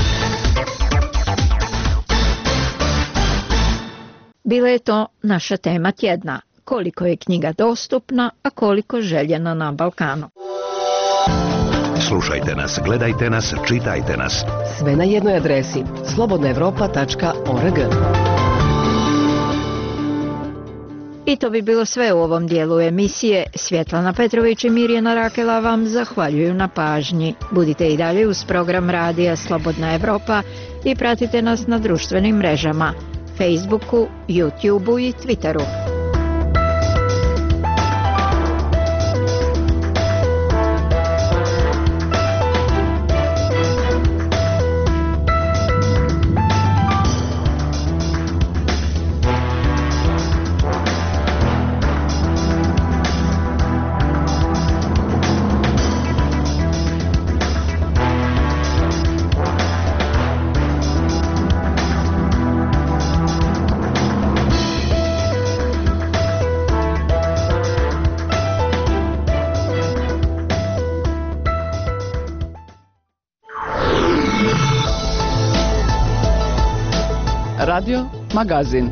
Bila je to naša tema tjedna. Koliko je knjiga dostupna, a koliko željena na Balkanu. Slušajte nas, gledajte nas, čitajte nas. Sve na jednoj adresi slobodnaevropa.org. I to bi bilo sve u ovom dijelu emisije. Svjetlana Petrović i Mirjana Rakela vam zahvaljuju na pažnji. Budite i dalje uz program radija Slobodna Evropa i pratite nas na društvenim mrežama, Facebooku, YouTubeu i Twitteru. Radio Magazin.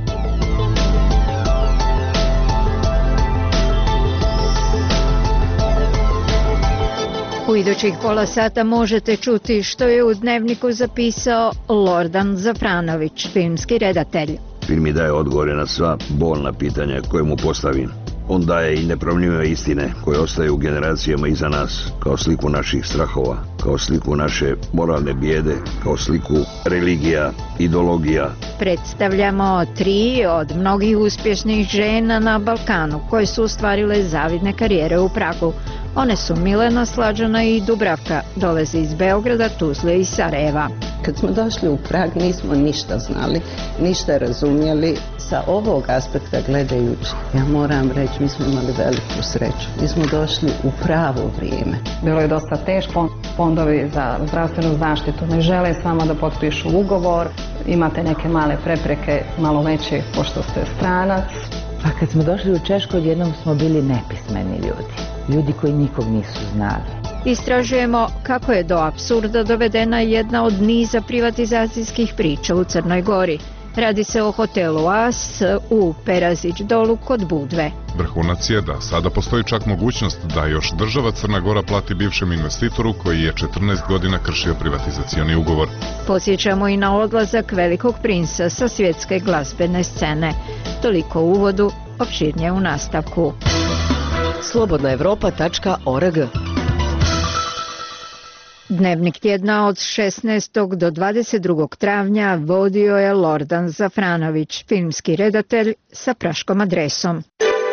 U idućih pola sata možete čuti što je u Dnevniku zapisao Lordan Zafranović, filmski redatelj. Film mi daje odgovore na sva bolna pitanja koje mu postavim. On daje i nepromjenjive istine koje ostaju u generacijama iza nas, kao sliku naših strahova, kao sliku naše moralne bijede, kao sliku religija, ideologija. Predstavljamo 3 od mnogih uspješnih žena na Balkanu koje su ostvarile zavidne karijere u Pragu. One su Milena, Slađana i Dubravka, dolaze iz Beograda, Tuzle i Sarajeva. Kad smo došli u Prag nismo ništa znali, ništa razumjeli. Sa ovog aspekta gledajući, ja moram reći, mi smo imali veliku sreću. Mi smo došli u pravo vrijeme. Bilo je dosta teško, fondovi za zdravstvenu zaštitu ne žele s vama da potpišu ugovor, imate neke male prepreke, malo veće pošto ste stranac. Pa kad smo došli u Češku, odjednom smo bili nepismeni ljudi koji nikog nisu znali. Istražujemo kako je do apsurda dovedena jedna od niza privatizacijskih priča u Crnoj Gori. Radi se o hotelu As u Perazić dolu kod Budve. Vrhunac je da sada postoji čak mogućnost da još država Crna Gora plati bivšem investitoru koji je 14 godina kršio privatizacioni ugovor. Posjećamo i na odlazak Velikog princa sa svjetske glazbene scene. Toliko u uvodu, opširnije u nastavku. slobodnaevropa.org. Dnevnik tjedna od 16. do 22. travnja vodio je Lordan Zafranović, filmski redatelj sa praškom adresom.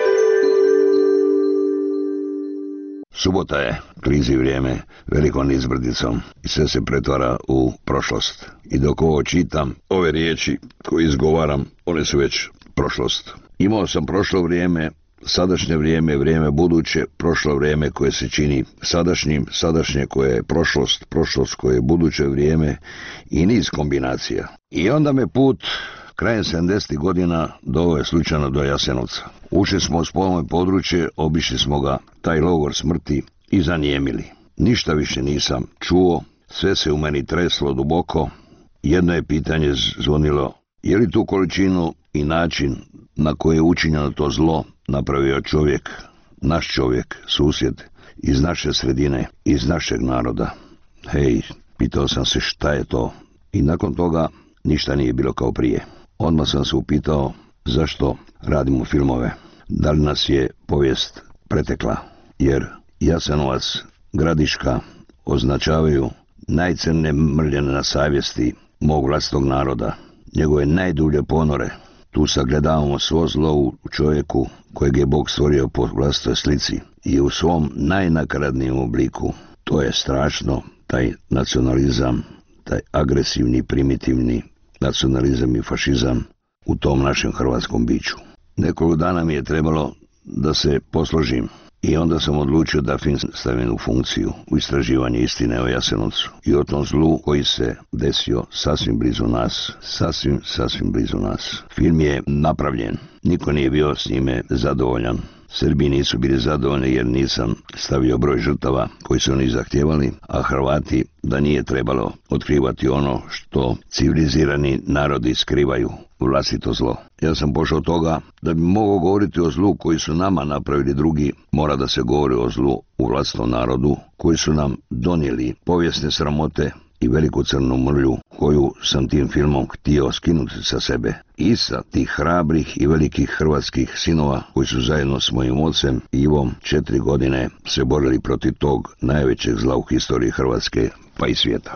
Subota je, krizi vrijeme, velikom izbrdicom i sve se pretvara u prošlost. I dok ovo čitam, ove riječi koje izgovaram, one su već prošlost. Imao sam prošlo vrijeme, sadašnje vrijeme, vrijeme buduće, prošlo vrijeme koje se čini sadašnjim, sadašnje koje je prošlost, prošlost koje je buduće vrijeme i niz kombinacija. I onda me put krajem 70. godina doveo je slučajno do Jasenovca. Ušli smo u spolno područje, obišli smo ga, taj logor smrti, i zanijemili. Ništa više nisam čuo, sve se u meni treslo duboko. Jedno je pitanje zvonilo, je li tu količinu i način na koji je učinjeno to zlo napravio čovjek, naš čovjek, susjed, iz naše sredine, iz našeg naroda. Hej, pitao sam se šta je to i nakon toga ništa nije bilo kao prije. Odmah sam se upitao zašto radimo filmove, da li nas je povijest pretekla, jer Jasenovac, Gradiška označavaju najcrnije mrljene na savjesti mog vlastitog naroda, njegove najdublje ponore. Tu sagledavamo svo zlo u čovjeku kojeg je Bog stvorio po vlastitoj slici i u svom najnakaradnijem obliku. To je strašno, taj nacionalizam, taj agresivni, primitivni nacionalizam i fašizam u tom našem hrvatskom biću. Nekoliko dana mi je trebalo da se posložim i onda sam odlučio da film stavim u funkciju, u istraživanje istine o Jasenovcu i o tom zlu koji se desio sasvim blizu nas, sasvim blizu nas. Film je napravljen, niko nije bio s njime zadovoljan. Srbi nisu bili zadovoljni jer nisam stavio broj žrtava koji su oni zahtjevali, a Hrvati da nije trebalo otkrivati ono što civilizirani narodi skrivaju, vlastito zlo. Ja sam pošao od toga da bi mogao govoriti o zlu koji su nama napravili drugi, mora da se govori o zlu u vlastitom narodu koji su nam donijeli povijesne sramote i veliku crnu mrlju koju sam tim filmom htio skinuti sa sebe i sa tih hrabrih i velikih hrvatskih sinova koji su zajedno s mojim ocem Ivom 4 godine se borili protiv tog najvećeg zla u historiji Hrvatske pa i svijeta.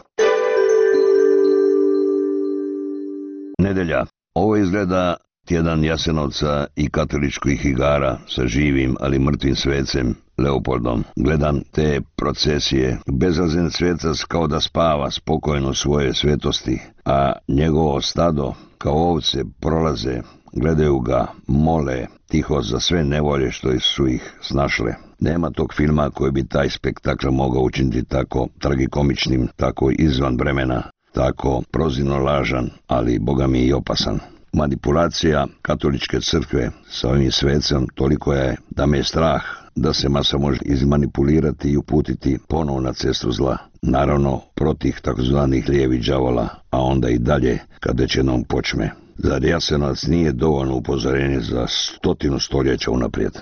Nedelja. Ovo izgleda tjedan Jasenovca i katoličkih igara sa živim, ali mrtvim svecem Leopoldom. Gledam te procesije. Bezrazen svecac kao da spava spokojno svoje svetosti, a njegovo stado kao ovce prolaze, gledaju ga, mole, tiho za sve nevolje što su ih snašle. Nema tog filma koji bi taj spektakl mogao učiniti tako tragikomičnim, tako izvan vremena, tako prozirno lažan, ali boga mi i opasan. Manipulacija katoličke crkve sa ovim svecem toliko je da me je strah da se masa može izmanipulirati i uputiti ponovo na cestu zla. Naravno protiv takozvanih lijevih đavola, a onda i dalje kada će nam počme. Zar Jasenovac nije dovoljno upozorenje za 100 stoljeća unaprijed?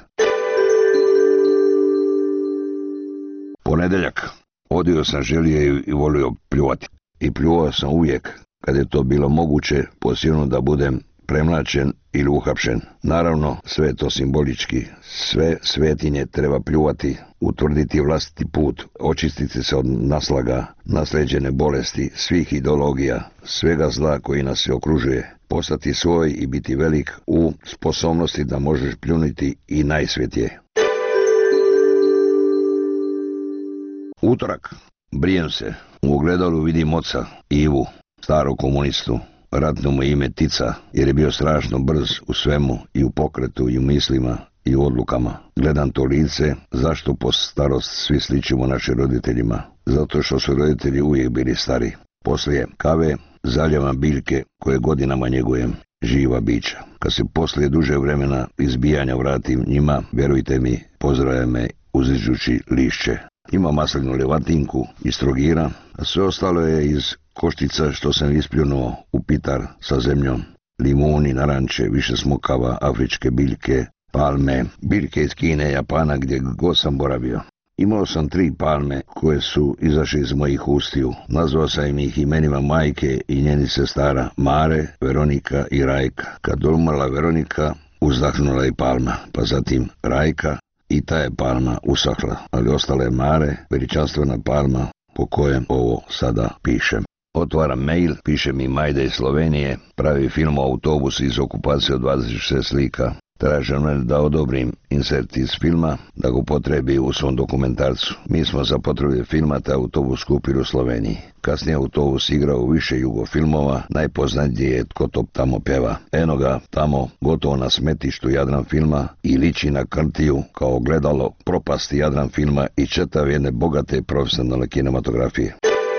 Ponedeljak. Odio sam želio i volio pljuvati. I pljuvao sam uvijek, kad je to bilo moguće, posebno da budem premlačen ili uhapšen. Naravno, sve je to simbolički. Sve svetinje treba pljuvati, utvrditi vlastiti put, očistiti se od naslaga, nasleđene bolesti, svih ideologija, svega zla koji nas se okružuje, postati svoj i biti velik u sposobnosti da možeš pljuniti i najsvetije. Utorak. Brijem se. U ogledalu vidim oca, Ivu, starog komunistu. Ratno mu ime Tica, jer je bio strašno brz u svemu, i u pokretu, i u mislima, i u odlukama. Gledam to lice, zašto po starost svi sličimo našim roditeljima? Zato što su roditelji uvijek bili stari. Poslije kave zaljevam biljke koje godinama njegujem, živa bića. Kad se poslije duže vremena izbijanja vratim njima, vjerujte mi, pozdravlja me uziđući lišće. Ima maslinu levatinku iz Trogira, a sve ostalo je iz koštica što sam ispljunuo u pitar sa zemljom. Limuni, naranče, više smokava, afričke biljke, palme, biljke iz Kine, Japana, gdje god sam boravio. Imao sam 3 palme koje su izašle iz mojih ustiju. Nazvao sam ih imenima majke i njeni sestara Mare, Veronika i Rajka. Kad umrla Veronika, uzdahnula i palma, pa zatim Rajka, i ta je palma usahla, ali ostala je Mare, veličanstvena palma po kojem ovo sada pišem. Otvaram mail, piše mi Majda iz Slovenije, pravi film o autobusu iz okupacije od 26 slika. Traže me da odobrim insert iz filma, da ga potrebi u svom dokumentarcu. Mi smo za potrebe filma taj autobus kupili u Sloveniji. Kasnije autobus igrao u više jugofilmova, najpoznatiji je Tko to tamo peva. Eno ga tamo, gotovo na smetištu Jadran filma, i liči na krtiju kao ogledalo propasti Jadran filma i četav jedne bogate profesionalne kinematografije.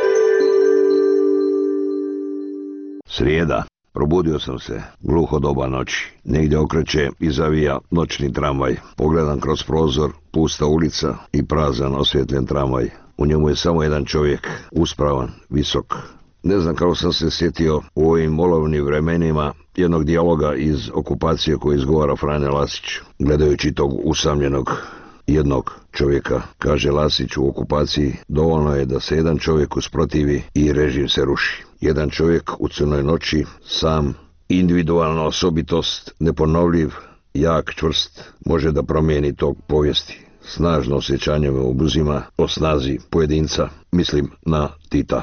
Srijeda. Probudio sam se, gluho doba noći. Negdje okreće i zavija noćni tramvaj. Pogledam kroz prozor, pusta ulica i prazan osvjetljen tramvaj. U njemu je samo jedan čovjek, uspravan, visok. Ne znam kako sam se sjetio u ovim olovnim vremenima jednog dijaloga iz okupacije koji izgovara Frane Lasić. Gledajući tog usamljenog jednog čovjeka, kaže Lasić u okupaciji, dovoljno je da se jedan čovjek usprotivi i režim se ruši. Jedan čovjek u crnoj noći, sam, individualna osobitost, neponovljiv, jak, čvrst, može da promijeni tog povijesti. Snažno osjećanje me obuzima o snazi pojedinca, mislim na Tita.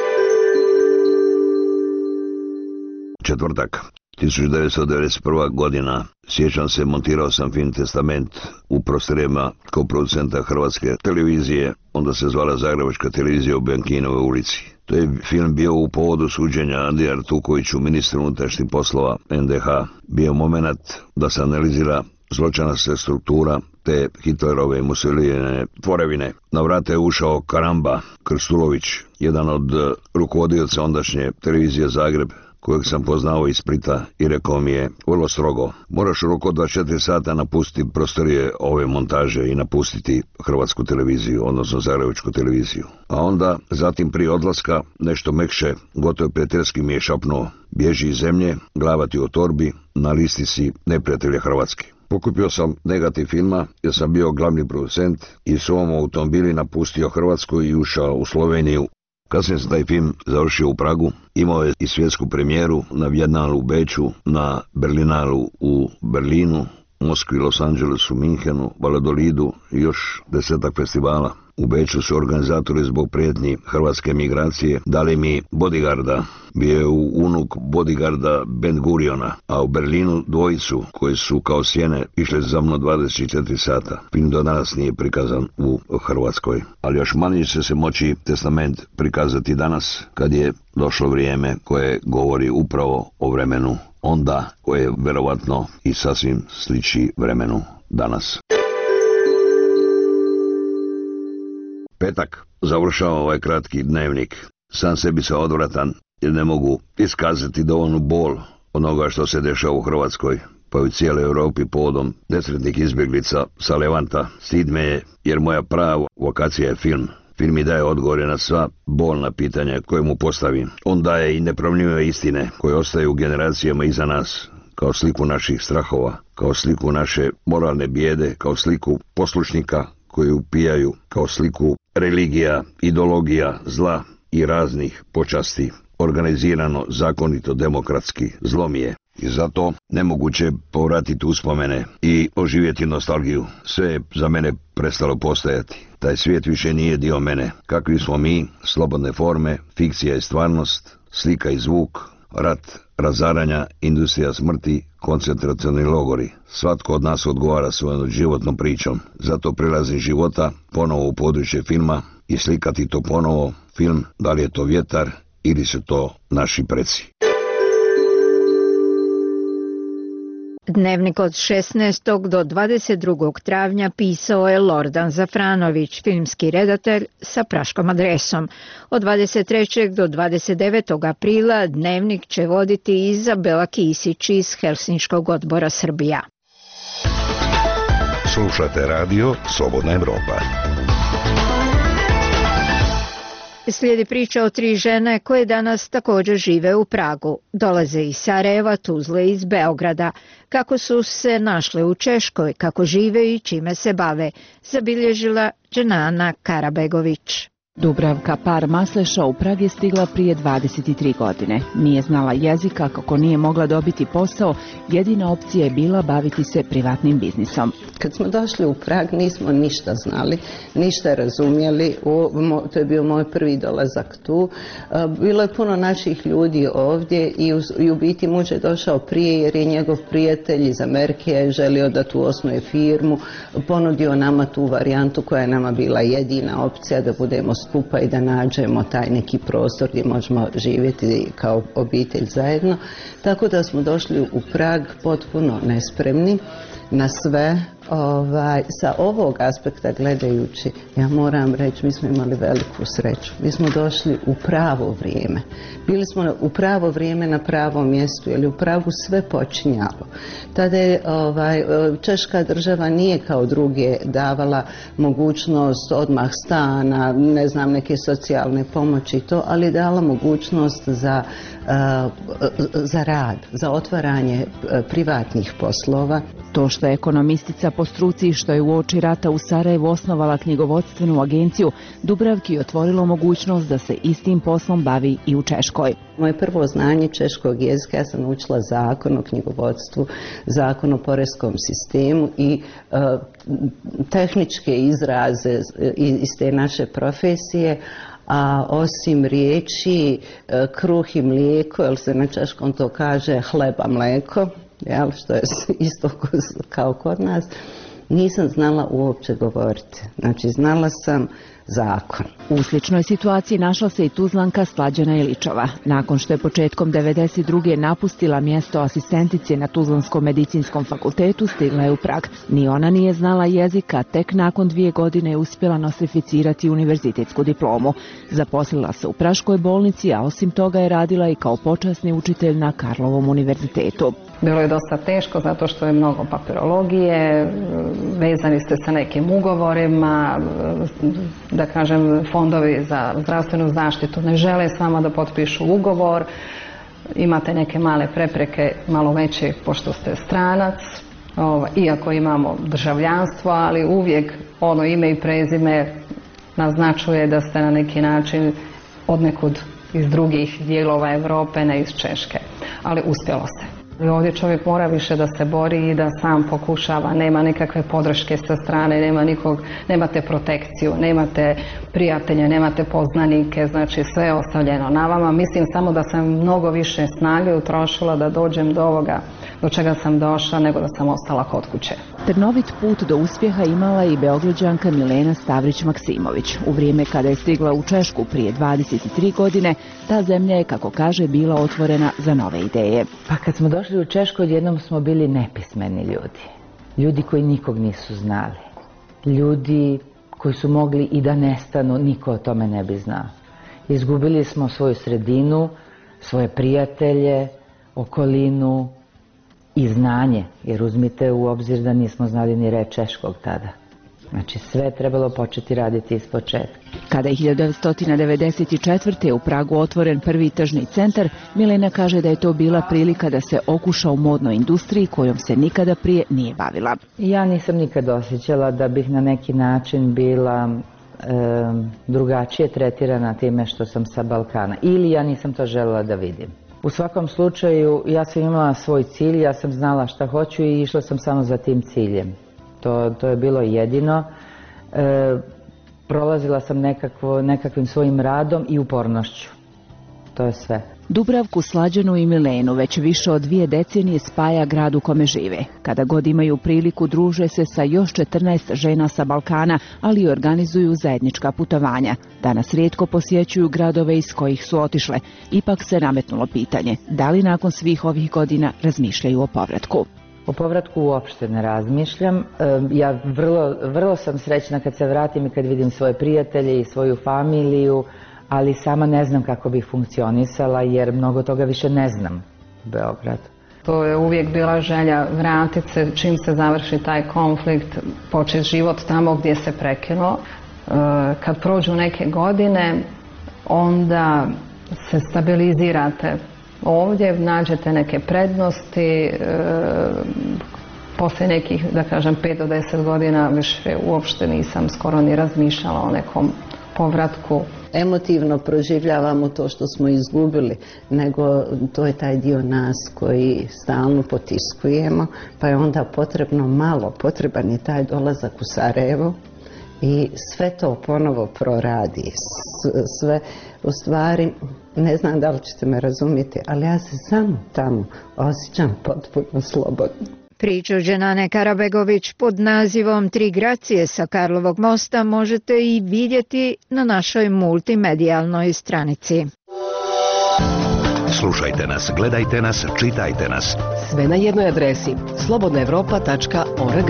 Četvrtak. 1991. godina. Sjećam se, montirao sam film Testament u prostorijama kao producenta Hrvatske televizije, onda se zvala Zagrebačka televizija u Benkinove ulici. To je film bio u povodu suđenja Andriji Artukoviću, ministru unutrašnjih poslova NDH. Bio moment da se analizira zločinačka struktura te Hitlerove i Mussolinijeve tvorevine. Na vrata je ušao Karamba Krstulović, jedan od rukovodioca ondašnje televizije Zagreb, kojeg sam poznao iz Splita, i rekao mi je vrlo strogo: moraš u roku od 24 sata napustiti prostorije ove montaže i napustiti Hrvatsku televiziju, odnosno Zagrebačku televiziju. A onda, zatim prije odlaska, nešto mekše, gotovo prijateljski mi je šapnuo: bježi iz zemlje, glava ti u torbi, na listi si neprijatelja Hrvatske. Pokupio sam negativ filma jer sam bio glavni producent i svom automobili napustio Hrvatsku i ušao u Sloveniju. Kasnije sam taj film završio u Pragu, imao je i svjetsku premijeru na Bijenalu u Beču, na Berlinalu u Berlinu, Moskvi, Los Angelesu, Minhenu, Valladolidu i još 10 festivala. U Beču su organizatori zbog prijetnji hrvatske migracije dali mi bodyguarda, bio je unuk bodyguarda Ben Guriona, a u Berlinu dvojicu koji su kao sjene išle za mnom 24 sata. Film do danas nije prikazan u Hrvatskoj, ali još manje će se moći Testament prikazati danas, kad je došlo vrijeme koje govori upravo o vremenu onda, koje verovatno i sasvim sliči vremenu danas. Petak. Završavam ovaj kratki dnevnik. Sam sebi sam odvratan jer ne mogu iskazati dovoljnu bol onoga što se dešava u Hrvatskoj, pa i u cijeloj Europi povodom nesretnih izbjeglica sa Levanta. Stid me je jer moja prava vokacija je film. Film mi daje odgovore na sva bolna pitanja koje mu postavim. On daje i nepromjenjive istine koje ostaju generacijama iza nas, kao sliku naših strahova, kao sliku naše moralne bijede, kao sliku poslušnika koji upijaju, kao sliku religija, ideologija, zla i raznih počasti. Organizirano, zakonito, demokratski, zlom je. I zato nemoguće povratiti uspomene i oživjeti nostalgiju. Sve je za mene prestalo postojati. Taj svijet više nije dio mene. Kakvi smo mi, slobodne forme, fikcija i stvarnost, slika i zvuk, rat, razaranja, industrija smrti, koncentracioni logori. Svatko od nas odgovara svojom životnom pričom. Zato prilazim života ponovo u područje filma i slikati to ponovo. Film, da li je to vjetar ili su to naši preci. Dnevnik od 16. do 22. travnja pisao je Lordan Zafranović, filmski redatelj sa praškom adresom. Od 23. do 29. aprila Dnevnik će voditi Izabela Kisić iz Helsinškog odbora Srbija. Slušate radio Slobodna Evropa. Slijedi priča o 3 žene koje danas također žive u Pragu. Dolaze iz Sarajeva, Tuzle i iz Beograda. Kako su se našle u Češkoj, kako žive i čime se bave, zabilježila Dženana Karabegović. Dubravka Par Masleša u Prag je stigla prije 23 godine. Nije znala jezika, kako nije mogla dobiti posao, jedina opcija je bila baviti se privatnim biznisom. Kad smo došli u Prag nismo ništa znali, ništa razumjeli, to je bio moj prvi dolazak tu. Bilo je puno naših ljudi ovdje i u biti muž je došao prije jer je njegov prijatelj iz Amerike želio da tu osnuje firmu, ponudio nama tu varijantu koja je nama bila jedina opcija da budemo skupa i da nađemo taj neki prostor gdje možemo živjeti kao obitelj zajedno. Tako da smo došli u Prag potpuno nespremni na sve. Sa ovog aspekta gledajući, ja moram reći, mi smo imali veliku sreću. Mi smo došli u pravo vrijeme. Bili smo u pravo vrijeme na pravom mjestu, jer je u Pragu sve počinjalo. Tada je Češka država nije kao druge davala mogućnost odmah stana, ne znam, neke socijalne pomoći i to, ali je dala mogućnost za rad, za otvaranje privatnih poslova. To što je ekonomistica po struci i što je uoči rata u Sarajevu osnovala knjigovodstvenu agenciju, Dubravki je otvorilo mogućnost da se istim poslom bavi i u Češkoj. Moje prvo znanje češkog jezika, ja sam učila zakon o knjigovodstvu, zakon o poreskom sistemu i tehničke izraze iz te naše profesije, a osim riječi kruh i mlijeko, jer se na češkom to kaže hleba mlijeko, što je isto kao kod nas, nisam znala uopće govoriti. Znači, znala sam zakon. U sličnoj situaciji našla se i Tuzlanka Slađana Iličova. Nakon što je početkom 1992. napustila mjesto asistentice na Tuzlanskom medicinskom fakultetu, stigla je u Prag. Ni ona nije znala jezika, tek nakon 2 godine je uspjela nostrificirati univerzitetsku diplomu. Zaposlila se u Praškoj bolnici, a osim toga je radila i kao počasni učitelj na Karlovom univerzitetu. Bilo je dosta teško zato što je mnogo papirologije, vezani ste sa nekim ugovorima, da kažem, fondovi za zdravstvenu zaštitu ne žele s vama da potpišu ugovor, imate neke male prepreke, malo veće pošto ste stranac, iako imamo državljanstvo, ali uvijek ono ime i prezime naznačuje da ste na neki način odnekud iz drugih dijelova Europe, ne iz Češke, ali uspjelo se. Ovdje čovjek mora više da se bori i da sam pokušava, nema nekakve podrške sa strane, nema nikog, nemate protekciju, nemate prijatelje, nemate poznanike, znači sve je ostavljeno na vama. Mislim samo da sam mnogo više snage utrošila da dođem do ovoga do čega sam došla, nego da sam ostala kod kuće. Trnovit put do uspjeha imala i Beograđanka Milena Stavrić-Maksimović. U vrijeme kada je stigla u Češku prije 23 godine, ta zemlja je, kako kaže, bila otvorena za nove ideje. Pa kad smo došli u Češku, odjednom smo bili nepismeni ljudi. Ljudi koji nikog nisu znali. Ljudi koji su mogli i da nestanu, niko o tome ne bi znao. Izgubili smo svoju sredinu, svoje prijatelje, okolinu i znanje, jer uzmite u obzir da nismo znali ni reč češkog tada. Znači sve je trebalo početi raditi iz početka. Kada je 1994. u Pragu otvoren prvi tržni centar, Milena kaže da je to bila prilika da se okuša u modnoj industriji kojom se nikada prije nije bavila. Ja nisam nikad osjećala da bih na neki način bila drugačije tretirana time što sam sa Balkana. Ili ja nisam to željela da vidim. U svakom slučaju ja sam imala svoj cilj, ja sam znala šta hoću i išla sam samo za tim ciljem. To je bilo jedino. Prolazila sam nekakvim svojim radom i upornošću. To je sve. Dubravku, Slađanu i Milenu već više od 2 decenije spaja grad u kome žive. Kada god imaju priliku druže se sa još 14 žena sa Balkana, ali i organizuju zajednička putovanja. Danas rijetko posjećuju gradove iz kojih su otišle. Ipak se nametnulo pitanje, da li nakon svih ovih godina razmišljaju o povratku? O povratku uopšte ne razmišljam. Ja vrlo sam srećna kad se vratim i kad vidim svoje prijatelje i svoju familiju, ali sama ne znam kako bih funkcionisala jer mnogo toga više ne znam u Beogradu. To je uvijek bila želja vratiti se čim se završi taj konflikt, početi život tamo gdje se prekinuo. Kad prođu neke godine, onda se stabilizirate ovdje, nađete neke prednosti, poslije nekih, da kažem, 5 do 10 godina više uopšte nisam skoro ni razmišljala o nekom povratku. Emotivno proživljavamo to što smo izgubili, nego to je taj dio nas koji stalno potiskujemo, pa je onda potreban je taj dolazak u Sarajevo i sve to ponovo proradi. Sve, u stvari, ne znam da li ćete me razumjeti, ali ja se samo tamo osjećam potpuno slobodno. Priču Dženane Karabegović pod nazivom 3 gracije sa Karlovog mosta možete i vidjeti na našoj multimedijalnoj stranici. Slušajte nas, gledajte nas, čitajte nas. Sve na jednoj adresi slobodnaevropa.org.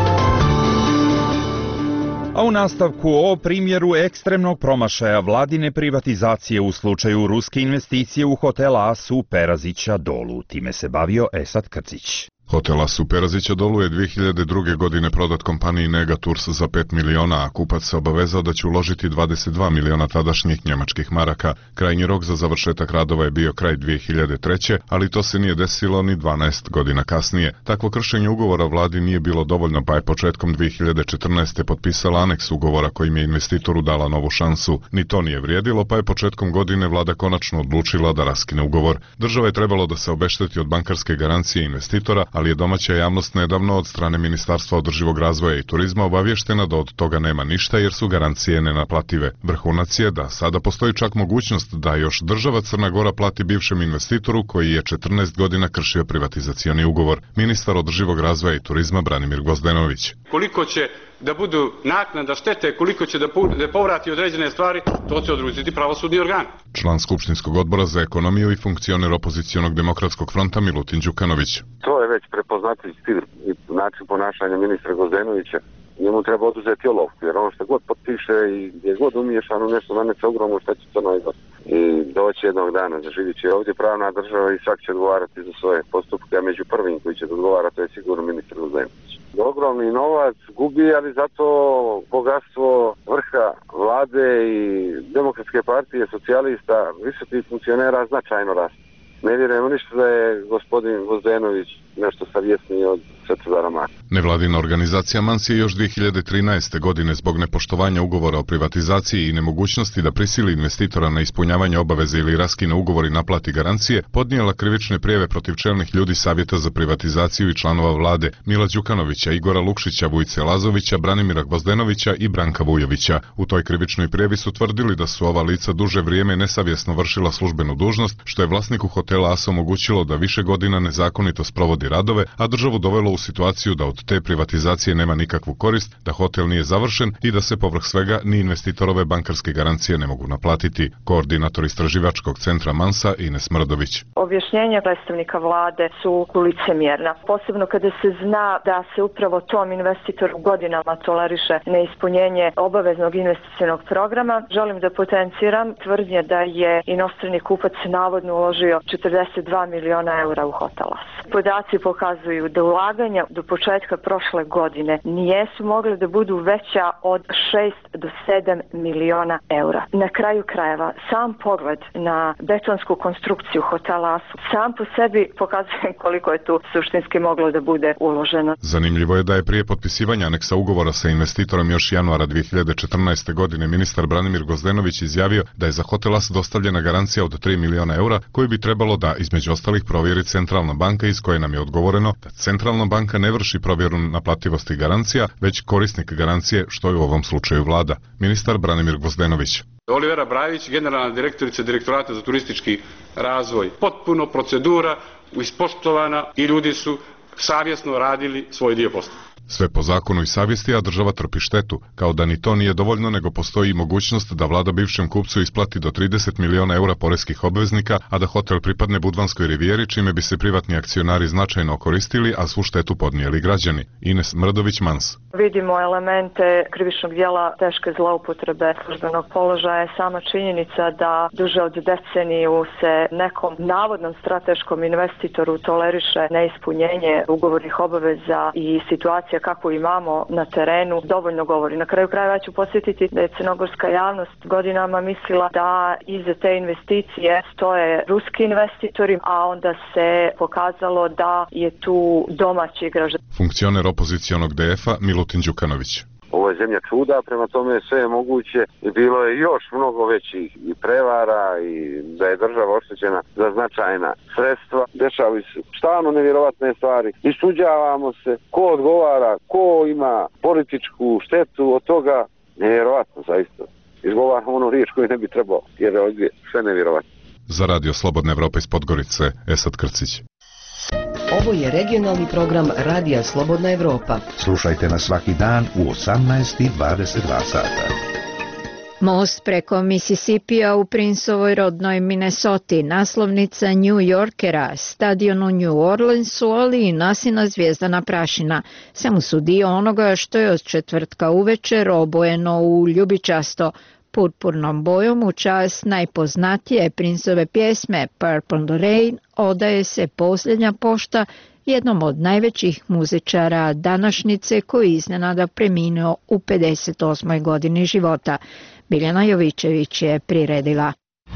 A u nastavku o primjeru ekstremnog promašaja vladine privatizacije u slučaju ruske investicije u hotel As u Perazića Dolu. Time se bavio Esad Krcić. Hotel As u Perazića Dolu je 2002. godine prodat kompaniji Negatours za 5 miliona, a kupac se obavezao da će uložiti 22 miliona tadašnjih njemačkih maraka. Krajnji rok za završetak radova je bio kraj 2003. ali to se nije desilo ni 12 godina kasnije. Takvo kršenje ugovora vladi nije bilo dovoljno, pa je početkom 2014. potpisala aneks ugovora kojim je investitoru dala novu šansu. Ni to nije vrijedilo, pa je početkom godine vlada konačno odlučila da raskine ugovor. Država je trebalo da se obešteti od bankarske garancije investitora, ali je domaća javnost nedavno od strane Ministarstva održivog razvoja i turizma obavještena da od toga nema ništa jer su garancije nenaplative. Vrhunac je da sada postoji čak mogućnost da još država Crna Gora plati bivšem investitoru koji je 14 godina kršio privatizacioni ugovor. Ministar održivog razvoja i turizma Branimir Gvozdenović. Koliko će da budu naknada štete, koliko će da povrati određene stvari, to će odlučiti pravosudni organ. Član Skupštinskog odbora za ekonomiju i funkcioner opozicionog demokratskog fronta Milutin Đukanović. To je već prepoznatljiv stil i način ponašanja ministra Gvozdenovića. Njemu treba oduzeti olovku, jer on što god potpiše i gdje god umiješano nešto naneće ogromnu štetu Crnoj Gori. I doći jednog dana, zaživit će ovdje pravna država i svak će odgovarati za svoje postupke, a među prvim koji će odgovarati to je sigurno ministar Gvozdenović. Ogromni novac gubi, ali zato bogatstvo vrha vlade i demokratske partije, socijalista, visokih funkcionera značajno raste. Ne vjerujemo ništa da je gospodin Gvozdenović nešto savjesniji od Svetozara Marka. Nevladina organizacija Mans je još 2013. godine zbog nepoštovanja ugovora o privatizaciji i nemogućnosti da prisili investitora na ispunjavanje obaveze ili raskine ugovor i naplati garancije, podnijela krivične prijave protiv čelnih ljudi Savjeta za privatizaciju i članova vlade Mila Đukanovića, Igora Lukšića, Vujice Lazovića, Branimira Gvozdenovića i Branka Vujovića. U toj krivičnoj prijavi su tvrdili da su ova lica duže vrijeme nesavjesno vršila službenu dužnost, što je vlasniku hotela As omogućilo da više godina nezakonito sprovodi radove, a državu dovelo u situaciju da od te privatizacije nema nikakvu korist, da hotel nije završen i da se povrh svega ni investitorove bankarske garancije ne mogu naplatiti. Koordinator istraživačkog centra Mansa Ines Mrdović. Objašnjenja predstavnika vlade su licemjerna, posebno kada se zna da se upravo tom investitoru godinama toleriše neispunjenje obaveznog investicionog programa. Želim da potenciram tvrdnje da je inostrani kupac navodno uložio 42 miliona eura u hotel As. Podaci pokazuju da ulaganje ulaganja do početka prošle godine nijesu mogli da budu veća od 6 do 7 miliona eura. Na kraju krajeva, sam pogled na betonsku konstrukciju hotela Asu sam po sebi pokazuje koliko je tu suštinski moglo da bude uloženo. Zanimljivo je da je prije potpisivanja aneksa ugovora sa investitorom još januara 2014. godine ministar Branimir Gozdenović izjavio da je za hotel As dostavljena garancija od 3 miliona eura koju bi trebalo da, između ostalih, provjeri Centralna banka, iz koje nam je odgovoreno da Centralna banka ne vrši provjeru naplativosti garancija, već korisnik garancije, što je u ovom slučaju vlada. Ministar Branimir Gozdenović. Olivera Brajić, generalna direktorica Direktorata za turistički razvoj. Potpuno procedura ispoštovana i ljudi su savjesno radili svoj dio posla. Sve po zakonu i savjesti, a država trpi štetu. Kao da ni to nije dovoljno, nego postoji i mogućnost da vlada bivšem kupcu isplati do 30 miliona eura poreskih obveznika, a da hotel pripadne Budvanskoj rivijeri, čime bi se privatni akcionari značajno koristili, a svu štetu podnijeli građani. Ines Mrdović-Mans. Vidimo elemente krivičnog djela teške zloupotrebe službenog položaja. Sama činjenica da duže od deceniju se nekom navodnom strateškom investitoru toleriše neispunjenje ugovornih obaveza i situacija kako imamo na terenu dovoljno govori. Na kraju krajeva ću podsjetiti da je crnogorska javnost godinama mislila da iza te investicije stoje ruski investitori, a onda se pokazalo da je tu domaći igrač. Funkcioner opozicionog DF-a Milutin Đukanović. Ovo je zemlja čuda, prema tome sve je moguće i bilo je još mnogo većih i prevara i da je država oštećena za značajna sredstva. Dešavaju se stalno nevjerovatne stvari. Isuđavamo se, ko odgovara, ko ima političku štetu od toga. Nevjerovatno, zaista. Izgovaramo onu riječ koju ne bi trebao, jer je ovdje sve nevjerovatno. Za Radio Slobodna Evropa iz Podgorice, Esad Krcić. Ovo je regionalni program Radija Slobodna Evropa. Slušajte nas svaki dan u 18:22 sata. Most preko Mississippija u Princevoj rodnoj Minnesoti, naslovnica New Yorkera, stadion u New Orleansu, ali i nasina zvijezdana prašina. Samo su dio onoga što je od četvrtka uvečer obojeno u ljubičasto purpurnom bojom u čast najpoznatije Princeve pjesme Purple Rain odaje se posljednja pošta jednom od najvećih muzičara današnjice koji iznenada preminuo u 58. godini života. Biljana Jovićević je priredila.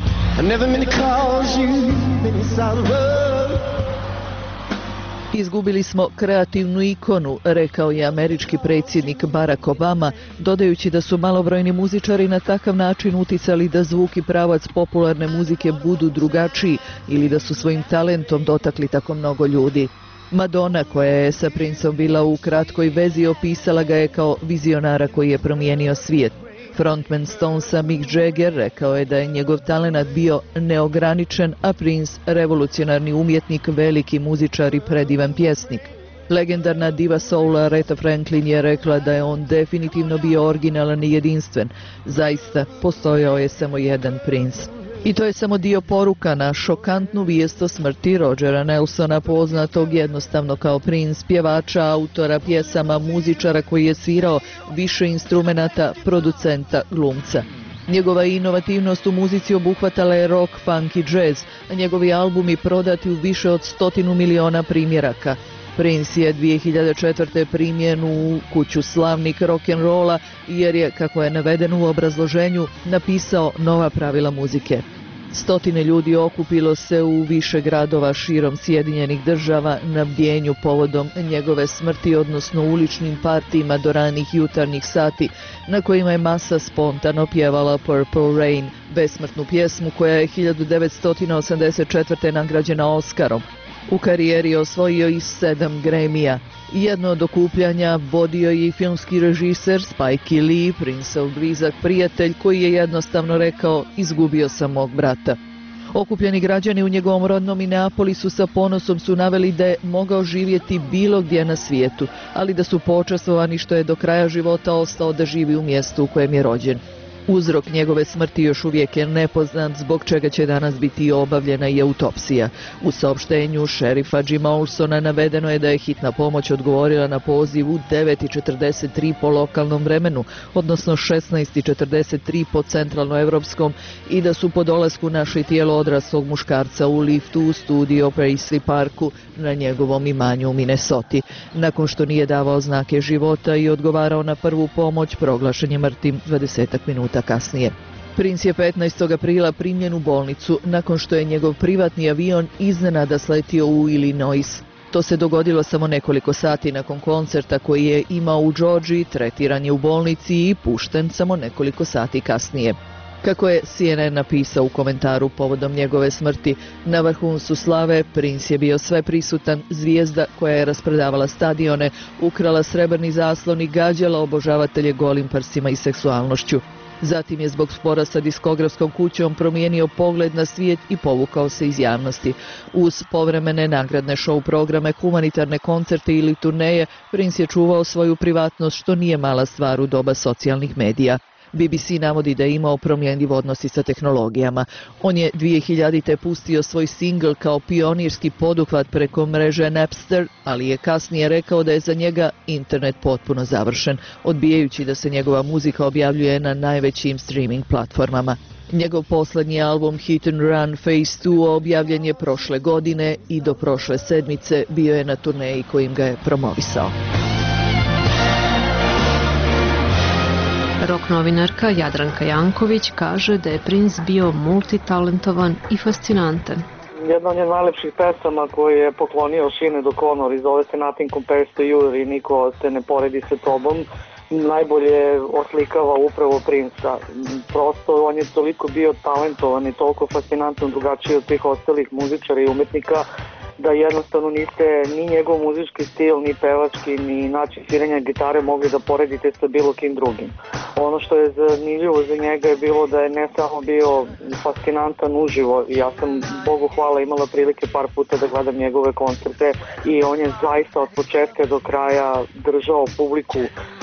Izgubili smo kreativnu ikonu, rekao je američki predsjednik Barack Obama, dodajući da su malobrojni muzičari na takav način uticali da zvuk i pravac popularne muzike budu drugačiji ili da su svojim talentom dotakli tako mnogo ljudi. Madonna, koja je sa Princom bila u kratkoj vezi, opisala ga je kao vizionara koji je promijenio svijet. Frontman Stonesa Mick Jagger rekao je da je njegov talenat bio neograničen, a Prince revolucionarni umjetnik, veliki muzičar i predivan pjesnik. Legendarna diva soula Aretha Franklin je rekla da je on definitivno bio originalan i jedinstven. Zaista, postojao je samo jedan Prince. I to je samo dio poruka na šokantnu vijest o smrti Rogera Nelsona, poznatog jednostavno kao Prince, pjevača, autora pjesama, muzičara koji je svirao više instrumenata, producenta, glumca. Njegova inovativnost u muzici obuhvatala je rock, funk i jazz, a njegovi albumi prodati u više od 100 miliona primjeraka. Prince je 2004. primjen u kuću slavnih rock'n'rolla jer je, kako je navedeno u obrazloženju, napisao nova pravila muzike. Stotine ljudi okupilo se u više gradova širom Sjedinjenih Država na bdjenju povodom njegove smrti, odnosno uličnim partijima do ranih jutarnjih sati, na kojima je masa spontano pjevala Purple Rain, besmrtnu pjesmu koja je 1984. nagrađena Oscarom. U karijeri je osvojio i 7 Grammy-a. Jedno od okupljanja vodio je i filmski režiser Spike Lee, Princeov blizak prijatelj, koji je jednostavno rekao: izgubio sam mog brata. Okupljeni građani u njegovom rodnom Minneapolisu sa ponosom su naveli da je mogao živjeti bilo gdje na svijetu, ali da su počastvovani što je do kraja života ostao da živi u mjestu u kojem je rođen. Uzrok njegove smrti još uvijek je nepoznat, zbog čega će danas biti obavljena i autopsija. U saopštenju šerifa Jima Olsona navedeno je da je hitna pomoć odgovorila na poziv u 9:43 po lokalnom vremenu, odnosno 16:43 po centralnoevropskom, i da su po dolasku našli tijelo odraslog muškarca u liftu u studio Paisley Parku na njegovom imanju u Minnesoti. Nakon što nije davao znake života i odgovarao na prvu pomoć, proglašen je mrtvim 20 minuta kasnije. Princ je 15. aprila primljen u bolnicu nakon što je njegov privatni avion iznenada sletio u Illinois. To se dogodilo samo nekoliko sati nakon koncerta koji je imao u Georgiji, tretiran je u bolnici i pušten samo nekoliko sati kasnije. Kako je CNN napisao u komentaru povodom njegove smrti, na vrhuncu slave Prince je bio sveprisutan, zvijezda koja je rasprodavala stadione, ukrala srebrni zaslon i gađala obožavatelje golim prsima i seksualnošću. Zatim je zbog spora sa diskografskom kućom promijenio pogled na svijet i povukao se iz javnosti. Uz povremene nagradne show programe, humanitarne koncerte ili turneje, Prince je čuvao svoju privatnost, što nije mala stvar u doba socijalnih medija. BBC navodi da je imao promjenjiv odnos sa tehnologijama. On je 2000. pustio svoj singl kao pionirski poduhvat preko mreže Napster, ali je kasnije rekao da je za njega internet potpuno završen, odbijajući da se njegova muzika objavljuje na najvećim streaming platformama. Njegov poslednji album Hit and Run Phase 2 objavljen je prošle godine i do prošle sedmice bio je na turneji kojim ga je promovisao. Rock novinarka Jadranka Janković kaže da je Prince bio multitalentovan i fascinantan. Jedna od najlepših pesama koju je poklonio Sinead O'Connor i zove se Nothing Compares to You, i niko se ne poredi sa tobom, najbolje oslikava upravo Prince-a. Prosto on je toliko bio talentovan i toliko fascinantno drugačiji od svih ostalih muzičara i umetnika, da jednostavno niste ni njegov muzički stil, ni pevački, ni način sviranja gitare mogli da poredite sa bilo kim drugim. Ono što je zanimljivo za njega je bilo da je ne samo bio fascinantan uživo, ja sam, Bogu hvala, imala prilike par puta da gledam njegove koncerte i on je zaista od početka do kraja držao publiku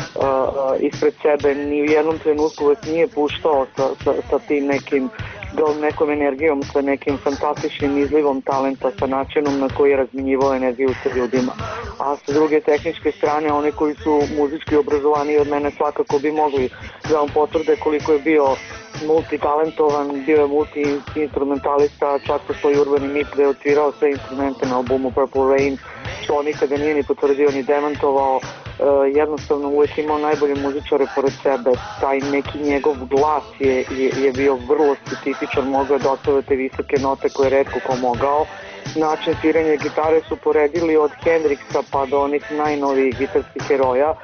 ispred sebe, ni u jednom trenutku vas nije puštao sa tim nekom energijom, sa nekim fantastičnim izlivom talenta, sa načinom na koji je razminjivao energiju sa ljudima. A sa druge tehničke strane, one koji su muzički obrazovani od mene svakako bi mogli da vam potvrde koliko je bio multitalentovan, bio je multi-instrumentalista, čak postoji urbani mit da je odsvirao sve instrumente na albumu Purple Rain, što on nikada nije ni potvrdio ni demantovao. Jednostavno uvijek imao najbolje muzičare pored sebe. Taj neki njegov glas je bio vrlo specifičan, mogao da ostave te visoke note koje je retko ko mogao. Način sviranja gitare su poredili od Hendrixa pa do onih najnovijih gitarskih heroja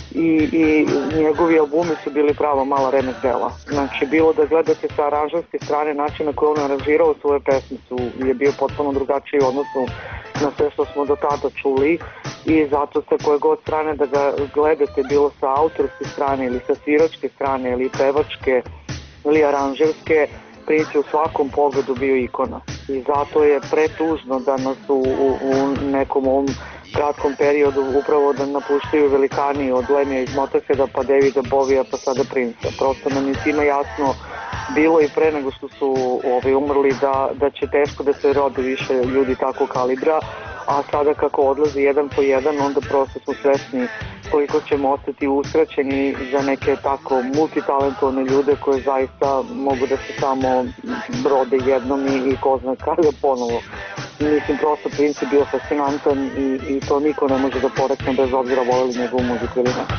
i njegovi albumi su bili pravo mala remek dela. Znači, bilo da gledate sa aranžerske strane, način na koji on aranžirao svoje pesme je bio potpuno drugačiji u odnosu na sve što smo do tada čuli, i zato sa koje god strane da ga gledate, bilo sa autorske strane ili sa sviračke strane ili pevačke ili aranžerske, Prince u svakom pogledu bio ikona. I zato je pretužno da nas u nekom ovom kratkom periodu upravo da napuštaju velikani od Lemija iz Motörheada pa Davida Bovija pa sada Prince-a. Prosto nam je svima jasno bilo i pre nego što su umrli da će teško da se rode više ljudi takvog kalibra, a sada kako odlazi jedan po jedan, onda prosto smo svesni koliko ćemo ostati uskraćeni za neke tako multitalentovane ljude koje zaista mogu da se samo rode jednom i ko zna kada ponovo. Mislim, prosto Prince je bio fascinantan i to niko ne može da porekne bez obzira voleli njegovu muziku ili ne.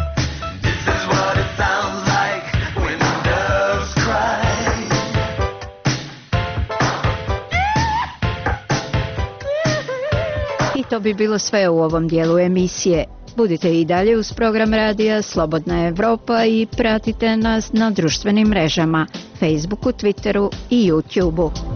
I to bi bilo sve u ovom dijelu emisije. Budite i dalje uz program radija Slobodna Evropa i pratite nas na društvenim mrežama, Facebooku, Twitteru i YouTubeu.